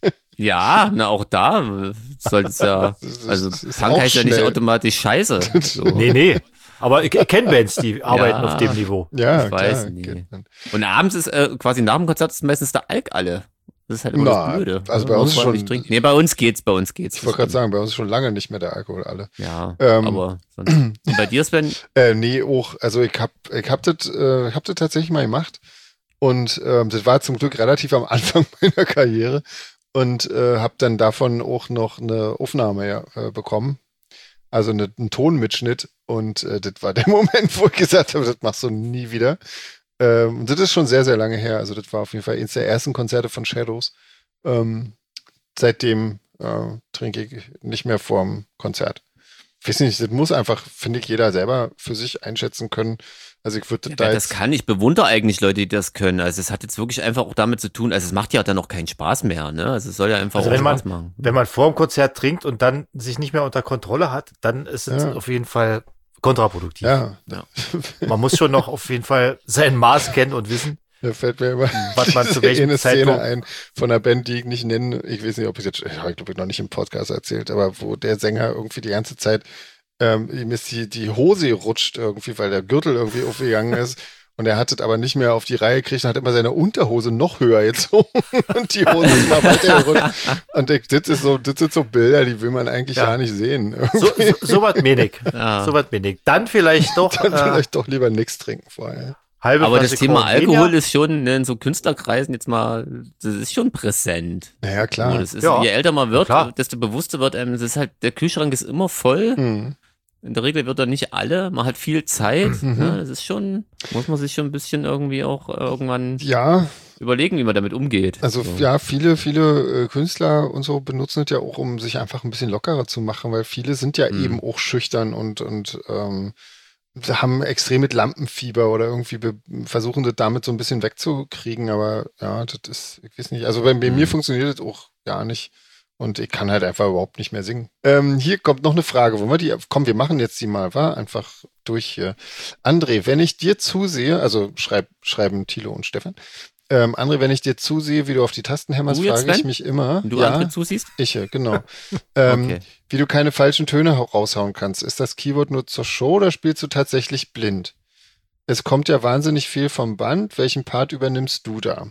Ja, na auch da sollte es ja, Das ist- also das ist Punk auch heißt ja nicht schnell. automatisch scheiße. So. Nee, nee. Aber ich, ich kenne Bands, die arbeiten Ja. auf dem Niveau. Ja, Ich weiß klar. nicht. geht dann. Und abends ist äh, quasi nach dem Konzert ist meistens der Alk alle. Das ist halt immer Na, das Blöde. also bei Man uns muss schon- nicht trinken. Nee, bei uns geht's, bei uns geht's. Ich wollte gerade sagen, bei uns ist schon lange nicht mehr der Alkohol alle. Ja, Ähm, aber sonst. Und bei dir, Sven? Äh, nee, auch, also ich hab, ich hab das, äh, ich hab das tatsächlich mal gemacht. Und ähm, das war zum Glück relativ am Anfang meiner Karriere. Und äh, habe dann davon auch noch eine Aufnahme ja, äh, bekommen. Also eine, einen Tonmitschnitt. Und äh, das war der Moment, wo ich gesagt habe, das machst du nie wieder. Ähm, und das ist schon sehr, sehr lange her. Also das war auf jeden Fall eines der ersten Konzerte von Shadows. Ähm, seitdem äh, trinke ich nicht mehr vorm Konzert. Ich weiß nicht, das muss einfach, finde ich, jeder selber für sich einschätzen können. Also ich würde Ja, da wer jetzt... das kann, ich bewundere eigentlich Leute, die das können. Also es hat jetzt wirklich einfach auch damit zu tun, also es macht ja dann auch keinen Spaß mehr, ne? Also es soll ja einfach Also auch wenn man- Spaß machen. Wenn man vor dem Konzert trinkt und dann sich nicht mehr unter Kontrolle hat, dann ist es Ja. auf jeden Fall kontraproduktiv. Ja, Man muss schon noch auf jeden Fall sein Maß kennen und wissen, da fällt mir immer was man zu welchem eine Szene Zeitpunkt- ein von einer Band, die ich nicht nenne. Ich weiß nicht, ob ich jetzt, ich habe glaube ich noch nicht im Podcast erzählt, aber wo der Sänger irgendwie die ganze Zeit, ähm, ihm ist die, die Hose rutscht irgendwie, weil der Gürtel irgendwie aufgegangen ist. Und er hat es aber nicht mehr auf die Reihe gekriegt und hat immer seine Unterhose noch höher gezogen und die Hose ist mal weiter gerutscht. Und ich, das, ist so, das sind so Bilder, die will man eigentlich Ja. gar nicht sehen. so, so, so was wenig. Ja. So was wenig. Dann vielleicht doch Dann äh, vielleicht doch lieber nichts trinken vorher. halbe Aber das Flasche Thema Corn Venia. Alkohol ist schon ne, in so Künstlerkreisen jetzt mal, das ist schon präsent. Naja, So, klar. das ist, Ja. je älter man wird, Klar. desto bewusster wird einem, das ist halt, der Kühlschrank ist immer voll. Mhm. In der Regel wird er nicht alle, man hat viel Zeit. Mhm. Ne? Das ist schon, muss man sich schon ein bisschen irgendwie auch äh, irgendwann Ja, überlegen, wie man damit umgeht. also So. ja, viele, viele äh, Künstler und so benutzen es ja auch, um sich einfach ein bisschen lockerer zu machen, weil viele sind ja Mhm. eben auch schüchtern und, und ähm, haben extrem mit Lampenfieber oder irgendwie be versuchen das damit so ein bisschen wegzukriegen, aber ja, das ist, ich weiß nicht, also bei, bei Mhm. mir funktioniert das auch gar nicht. Und ich kann halt einfach überhaupt nicht mehr singen. Ähm, hier kommt noch eine Frage. Wollen wir die? Komm, wir machen jetzt die mal, wa? Einfach durch hier. André, wenn ich dir zusehe, also schreib, schreiben Thilo und Stefan. Ähm, André, wenn ich dir zusehe, wie du auf die Tasten hämmerst, Du jetzt, frage ich Sven? mich immer. Wenn du ja, andere zusiehst? ich, äh, genau. ähm, Okay. Wie du keine falschen Töne hau- raushauen kannst. Ist das Keyboard nur zur Show oder spielst du tatsächlich blind? Es kommt ja wahnsinnig viel vom Band. Welchen Part übernimmst du da?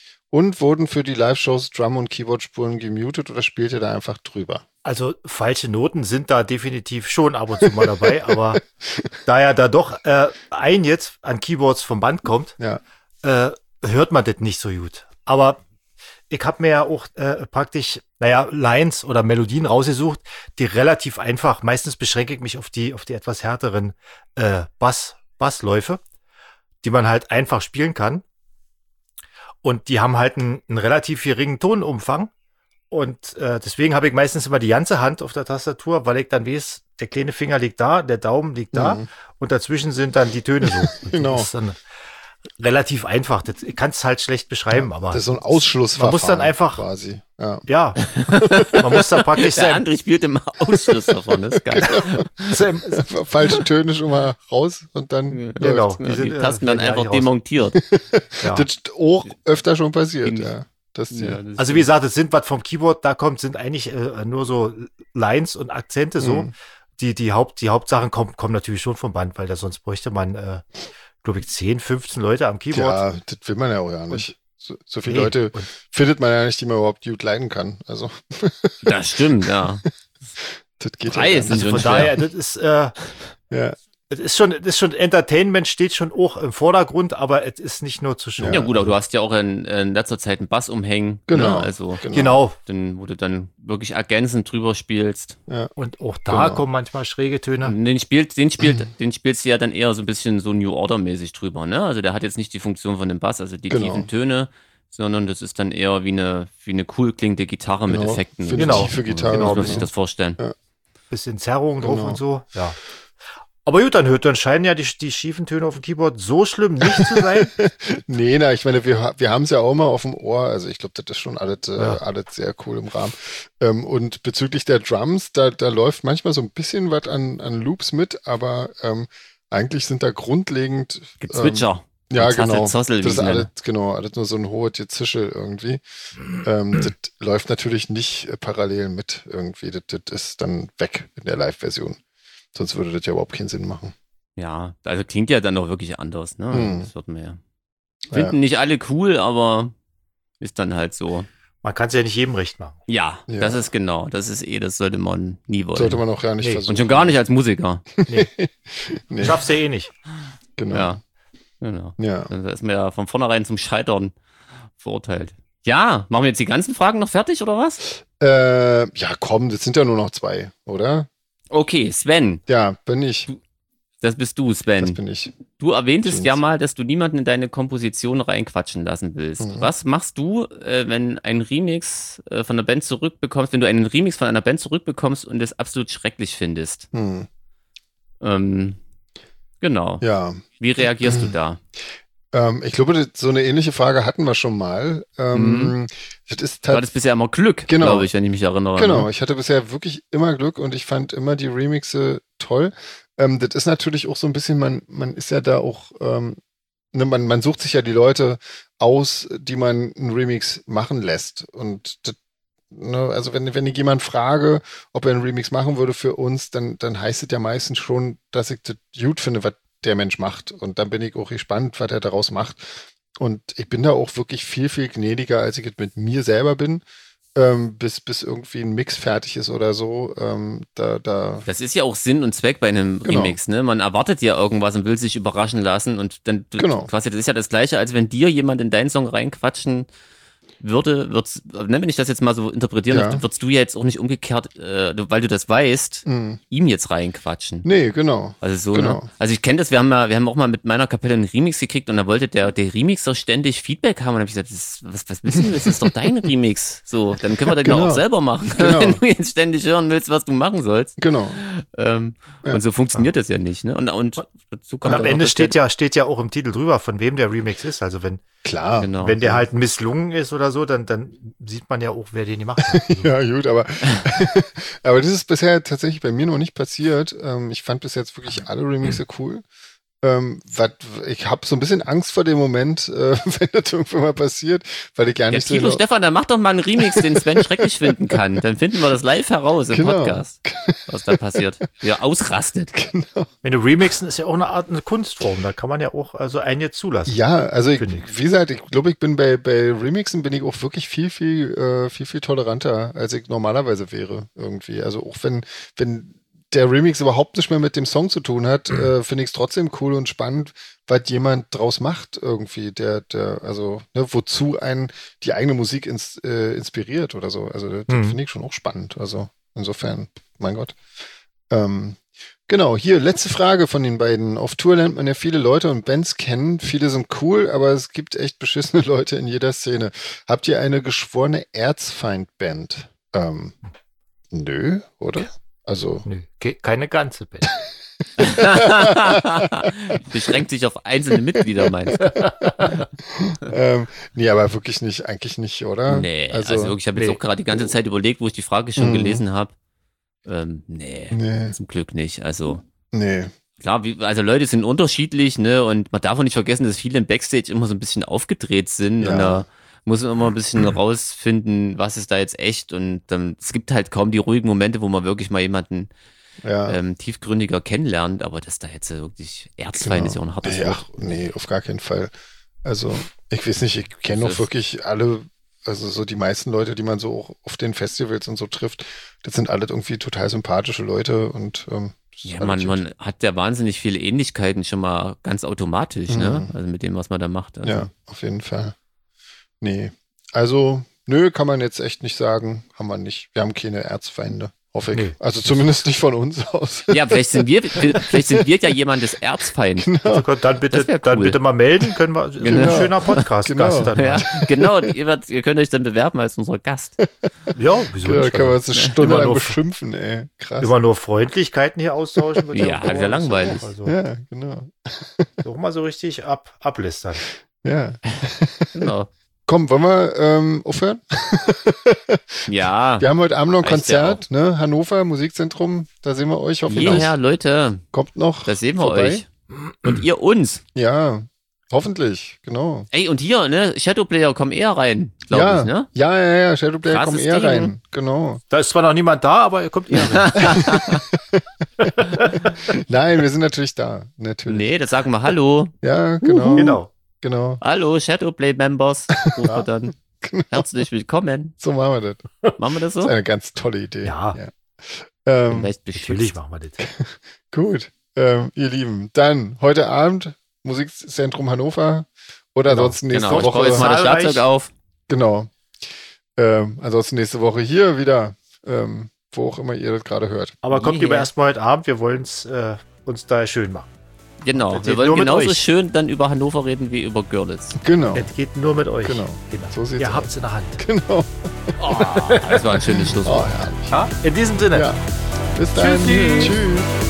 Und wurden für die Live-Shows Drum- und Keyboard-Spuren gemutet oder spielt ihr da einfach drüber? Also falsche Noten sind da definitiv schon ab und zu mal dabei, aber da ja da doch äh, ein jetzt an Keyboards vom Band kommt, Ja. äh, hört man das nicht so gut. Aber ich habe mir ja auch äh, praktisch, naja, Lines oder Melodien rausgesucht, die relativ einfach, meistens beschränke ich mich auf die, auf die etwas härteren äh, Bass, Bassläufe, die man halt einfach spielen kann. Und die haben halt einen, einen relativ geringen Tonumfang. Und äh, deswegen habe ich meistens immer die ganze Hand auf der Tastatur, weil ich dann weiß, der kleine Finger liegt da, der Daumen liegt da Mhm. und dazwischen sind dann die Töne so. Und Genau. Das ist dann relativ einfach. Das, ich kann es halt schlecht beschreiben, aber Das ist so ein Ausschlussverfahren. Man muss dann einfach- quasi. Ja. ja, man muss dann praktisch Der sein, andere spielt im Ausschuss davon, das ist geil. sein Falsche Töne schon mal raus und dann Genau. läuft's. Ja, Die sind, die äh, Tasten dann werden ja einfach nicht raus. demontiert. ja. Das ist auch öfter schon passiert, Ging- ja. Das die, Ja, das Also wie gesagt, es sind, was vom Keyboard da kommt, sind eigentlich äh, nur so Lines und Akzente so. Mhm. Die, die, Haupt, die Hauptsachen kommen, kommen natürlich schon vom Band, weil da sonst bräuchte man, äh, glaube ich, zehn, fünfzehn Leute am Keyboard. ja, das will man ja auch ja nicht. So, so viele Nee, Leute und- findet man ja nicht, die man überhaupt gut leiden kann. Also, Das stimmt, ja. Das geht Drei ja ist gar Also schon von schwer. daher, das ist, äh, nicht. Ja. es ist schon, es ist schon Entertainment, steht schon auch im Vordergrund, aber es ist nicht nur zu schauen. Ja gut, aber du hast ja auch in, in letzter Zeit einen Bass umhängen. Genau. Ne? Also, Genau. dann, wo du dann wirklich ergänzend drüber spielst. Und auch da Genau. kommen manchmal schräge Töne. Und den spielt, den spielt, den spielst du ja dann eher so ein bisschen so New Order-mäßig drüber, ne? Also der hat jetzt nicht die Funktion von dem Bass, also die Genau. tiefen Töne, sondern das ist dann eher wie eine, wie eine cool klingende Gitarre mit Genau. Effekten. Für eine Genau. tiefe Gitarre. Genau, So muss man sich genau. das vorstellen. Bisschen Zerrung drauf Genau. und so. Ja. Aber gut, dann hört, dann scheinen ja die, die schiefen Töne auf dem Keyboard so schlimm nicht zu sein. Nee, na, ich meine, wir, wir haben es ja auch mal auf dem Ohr. Also ich glaube, das ist schon alles, äh, Ja. alles sehr cool im Rahmen. Ähm, und bezüglich der Drums, da, da läuft manchmal so ein bisschen was an, an Loops mit, aber ähm, eigentlich sind da grundlegend Gezwitscher. Ähm, ja, Zassel, genau. Zossel, wie Das ist sie alles, nennen. genau, alles nur so ein hohes Gezischel irgendwie. Ähm, das läuft natürlich nicht äh, parallel mit irgendwie. Das, das ist dann weg in der Live-Version. Sonst würde das ja überhaupt keinen Sinn machen. Ja, also klingt ja dann doch wirklich anders, ne? Hm. Das wird man ja. Ja. Finden nicht alle cool, aber ist dann halt so. Man kann es ja nicht jedem recht machen. Ja, Ja. das ist genau. Das ist eh, das sollte man nie wollen. Sollte man auch ja nicht Nee. versuchen. Und schon gar nicht als Musiker. Nee, Schaffst du ja eh nicht. genau. Ja. Genau. Ja. Da ist man ja von vornherein zum Scheitern verurteilt. Ja, machen wir jetzt die ganzen Fragen noch fertig oder was? Äh, ja, komm, das sind ja nur noch zwei, oder? Okay, Sven, Ja, bin ich. das bist du, Das Sven. bin ich. Du erwähntest Stimmt. ja mal, dass du niemanden in deine Komposition reinquatschen lassen willst. Mhm. Was machst du, äh, wenn ein Remix äh, von einer Band zurückbekommst, wenn du einen Remix von einer Band zurückbekommst und es absolut schrecklich findest? Hm. Ähm, genau. Ja. Wie reagierst du da? Ähm, ich glaube, das, so eine ähnliche Frage hatten wir schon mal. Ähm, Das ist Du hattest bisher immer Glück, Genau. glaube ich, wenn ich mich erinnere. Genau, Ne? ich hatte bisher wirklich immer Glück und ich fand immer die Remixe toll. Ähm, das ist natürlich auch so ein bisschen, man, man ist ja da auch, ähm, ne, man, man sucht sich ja die Leute aus, die man einen Remix machen lässt. Und das, ne, also wenn, wenn ich jemand frage, ob er einen Remix machen würde für uns, dann, dann heißt es ja meistens schon, dass ich das gut finde, was der Mensch macht. Und dann bin ich auch gespannt, was er daraus macht. Und ich bin da auch wirklich viel, viel gnädiger, als ich es mit mir selber bin, ähm, bis, bis irgendwie ein Mix fertig ist oder so. Ähm, da, da, Das ist ja auch Sinn und Zweck bei einem Genau. Remix, ne? Man erwartet ja irgendwas und will sich überraschen lassen und dann du- Genau. quasi, das ist ja das Gleiche, als wenn dir jemand in deinen Song reinquatschen würde, wird's, ne, wenn ich das jetzt mal so interpretieren Ja. darf, würdest du ja jetzt auch nicht umgekehrt, äh, du- weil du das weißt, mh. ihm jetzt reinquatschen. Nee, genau. Also so, Genau. ne? Also ich kenne das, wir haben mal, wir haben auch mal mit meiner Kapelle einen Remix gekriegt und da wollte der, der Remixer ständig Feedback haben und dann habe ich gesagt, das ist, was, was wissen wir, das ist doch dein Remix. So, dann können wir das Genau. auch selber machen, Genau. wenn du jetzt ständig hören willst, was du machen sollst. Genau. Ähm, Ja. Und so funktioniert das ja nicht, ne? Und, und dazu Und kommt am dann Ende auch, steht ja, steht ja auch im Titel drüber, von wem der Remix ist. Also wenn, Klar. genau. wenn der halt misslungen ist oder so, dann, dann sieht man ja auch, wer den gemacht hat. Also, Ja, gut, aber, aber das ist bisher tatsächlich bei mir noch nicht passiert. Ähm, ich fand bis jetzt wirklich alle Remixe cool. Ähm, wat, ich habe so ein bisschen Angst vor dem Moment, äh, wenn das irgendwann mal passiert, weil ich gar ja, nicht so Tilo genau- Stefan, dann mach doch mal einen Remix, den Sven schrecklich finden kann. Dann finden wir das live heraus im Genau. Podcast, was da passiert. Wie er ausrastet. wenn du remixen, ist ja auch eine Art, eine Kunstform. Da kann man ja auch also einen jetzt zulassen. Ja, also ich, Finde ich. wie gesagt, ich glaube, ich bin bei, bei Remixen bin ich auch wirklich viel, viel, äh, viel, viel toleranter, als ich normalerweise wäre irgendwie. Also auch wenn, wenn der Remix überhaupt nicht mehr mit dem Song zu tun hat, äh, finde ich es trotzdem cool und spannend, was jemand draus macht irgendwie, der, der, also, ne, wozu einen die eigene Musik ins, äh, inspiriert oder so. Also das Mhm. finde ich schon auch spannend. Also insofern, mein Gott. Ähm, Genau, hier, letzte Frage von den beiden. Auf Tour lernt man ja viele Leute und Bands kennen. Viele sind cool, aber es gibt echt beschissene Leute in jeder Szene. Habt ihr eine geschworene Erzfeind-Band? Ähm, nö, oder? Also, Nö, ke- keine ganze Band. Beschränkt sich auf einzelne Mitglieder, meinst du? ähm, nee, aber wirklich nicht, eigentlich nicht, oder? Nee, also, wirklich, ich habe jetzt nee. auch gerade die ganze Zeit überlegt, wo ich die Frage schon Mhm. gelesen habe. Ähm, nee, Nee, zum Glück nicht. Also nee. klar, wie, also Leute sind unterschiedlich, ne? Und man darf auch nicht vergessen, dass viele im Backstage immer so ein bisschen aufgedreht sind Ja. und da muss man immer ein bisschen rausfinden, was ist da jetzt echt und ähm, es gibt halt kaum die ruhigen Momente, wo man wirklich mal jemanden Ja. ähm, tiefgründiger kennenlernt, aber dass da jetzt so wirklich Erzfeind ist ja auch ein hartes nee, Wort. ach, nee, auf gar keinen Fall. Also, ich weiß nicht, ich kenne Das auch ist- wirklich alle also so die meisten Leute, die man so auch auf den Festivals und so trifft, das sind alle irgendwie total sympathische Leute und ähm, ja, man, man hat ja wahnsinnig viele Ähnlichkeiten schon mal ganz automatisch, mhm. ne? Also mit dem, was man da macht. Also. Ja, auf jeden Fall. Nee, also nö, kann man jetzt echt nicht sagen, haben wir nicht. Wir haben keine Erzfeinde. Hoffe ich. Nee. Also zumindest nicht von uns aus. Ja, vielleicht sind wir, vielleicht sind wir ja jemandes Erzfeind. Genau. Also dann bitte, cool. dann bitte mal melden, können wir, genau. Ein schöner Podcast-Gast genau. dann. Ja, genau, ihr, werdet, ihr könnt euch dann bewerben als unser Gast. Ja, wieso ja, nicht? Da kann man uns eine Stunde lang beschimpfen, ey. Krass. Immer nur Freundlichkeiten hier austauschen. Wird ja, ja, halt ja langweilig. Also. Ja, genau. Doch mal so richtig ab, ablästern. Ja. Genau. Komm, wollen wir ähm, aufhören? Ja. Wir haben heute Abend noch ein Konzert, ne? Hannover, Musikzentrum, da sehen wir euch hoffentlich. Ja, Leute. Kommt noch. Da sehen wir vorbei. euch. Und ihr uns. Ja, hoffentlich, genau. Ey, und hier, ne? Shadowplayer kommen eher rein, glaube ja. ich, ne? Ja, ja, ja, Shadowplayer Krasses kommen eher Ding. rein, genau. Da ist zwar noch niemand da, aber er kommt eher rein. Nein, wir sind natürlich da, natürlich. Nee, das sagen wir Hallo. Ja, genau. Genau. Genau. Hallo, Shadowplay-Members. Rufen wir dann. Genau. Herzlich willkommen. So machen wir das. Machen wir das so? Das ist eine ganz tolle Idee. Ja. ja. Ähm, Natürlich machen wir das. Gut, ähm, ihr Lieben. Dann heute Abend Musikzentrum Hannover oder Genau. ansonsten nächste Genau, ich Woche. baue jetzt mal das Schlagzeug auf. Genau. Ähm, ansonsten nächste Woche hier wieder, ähm, wo auch immer ihr das gerade hört. Aber kommt Yeah. lieber erstmal heute Abend, wir wollen es äh, uns da schön machen. Genau, Das wir geht wollen nur mit genauso euch. schön dann über Hannover reden wie über Görlitz. Genau, Es geht nur mit euch. genau. So sieht's Ihr aus. habt's in der Hand. Genau. Oh, das war ein schönes Oh, Schlusswort. herrlich. Ja? In diesem Sinne. Ja. Bis dann. Tschüssi. Tschüss.